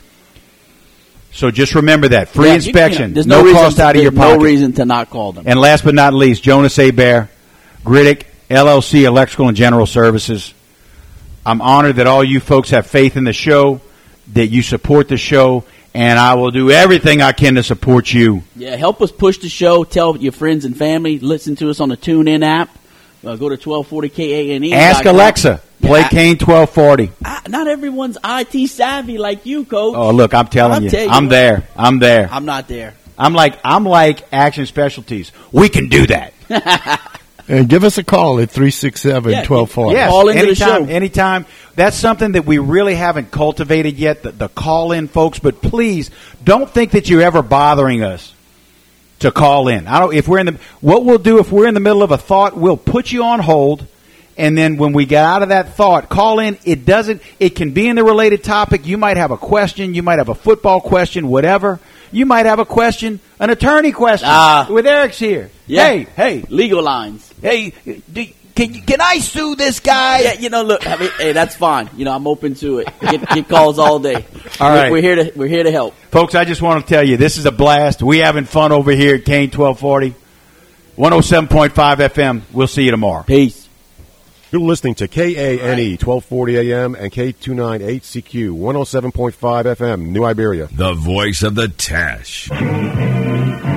So just remember that. Free yeah, inspection. You know, there's no, no cost to, out of your pocket. No reason to not call them. And last but not least, Jonas Hebert, Griddick, L L C, Electrical and General Services. I'm honored that all you folks have faith in the show, that you support the show, and I will do everything I can to support you. Yeah, help us push the show. Tell your friends and family. Listen to us on the TuneIn app. Uh, go to twelve forty K A N E. Ask Alexa. Play yeah, Kane twelve forty. I, not everyone's I T savvy like you, Coach. Oh, look, I'm telling I'll you. tell you I'm what. there. I'm there. I'm not there. I'm like I'm like Action Specialties. We can do that. And give us a call at three six seven, one two four zero. Yes, call into anytime, the show. anytime. That's something that we really haven't cultivated yet, the, the call-in folks. But please, don't think that you're ever bothering us to call in. I don't. If we're in the, what we'll do if we're in the middle of a thought, we'll put you on hold, and then when we get out of that thought, call in. It doesn't. It can be in the related topic. You might have a question. You might have a football question. Whatever. You might have a question, an attorney question. Ah. With Eric's here. Yeah. Hey, hey, legal lines. Hey, do, can you, can I sue this guy? Yeah, you know, look, I mean, hey, that's fine. You know, I'm open to it. Get, get calls all day. All right, we're here to we're here to help, folks. I just want to tell you, this is a blast. We having fun over here at Kane twelve forty, one oh seven point five F M. We'll see you tomorrow. Peace. You're listening to K A N E twelve forty A M and K two ninety-eight C Q one oh seven point five F M, New Iberia. The voice of the Tash.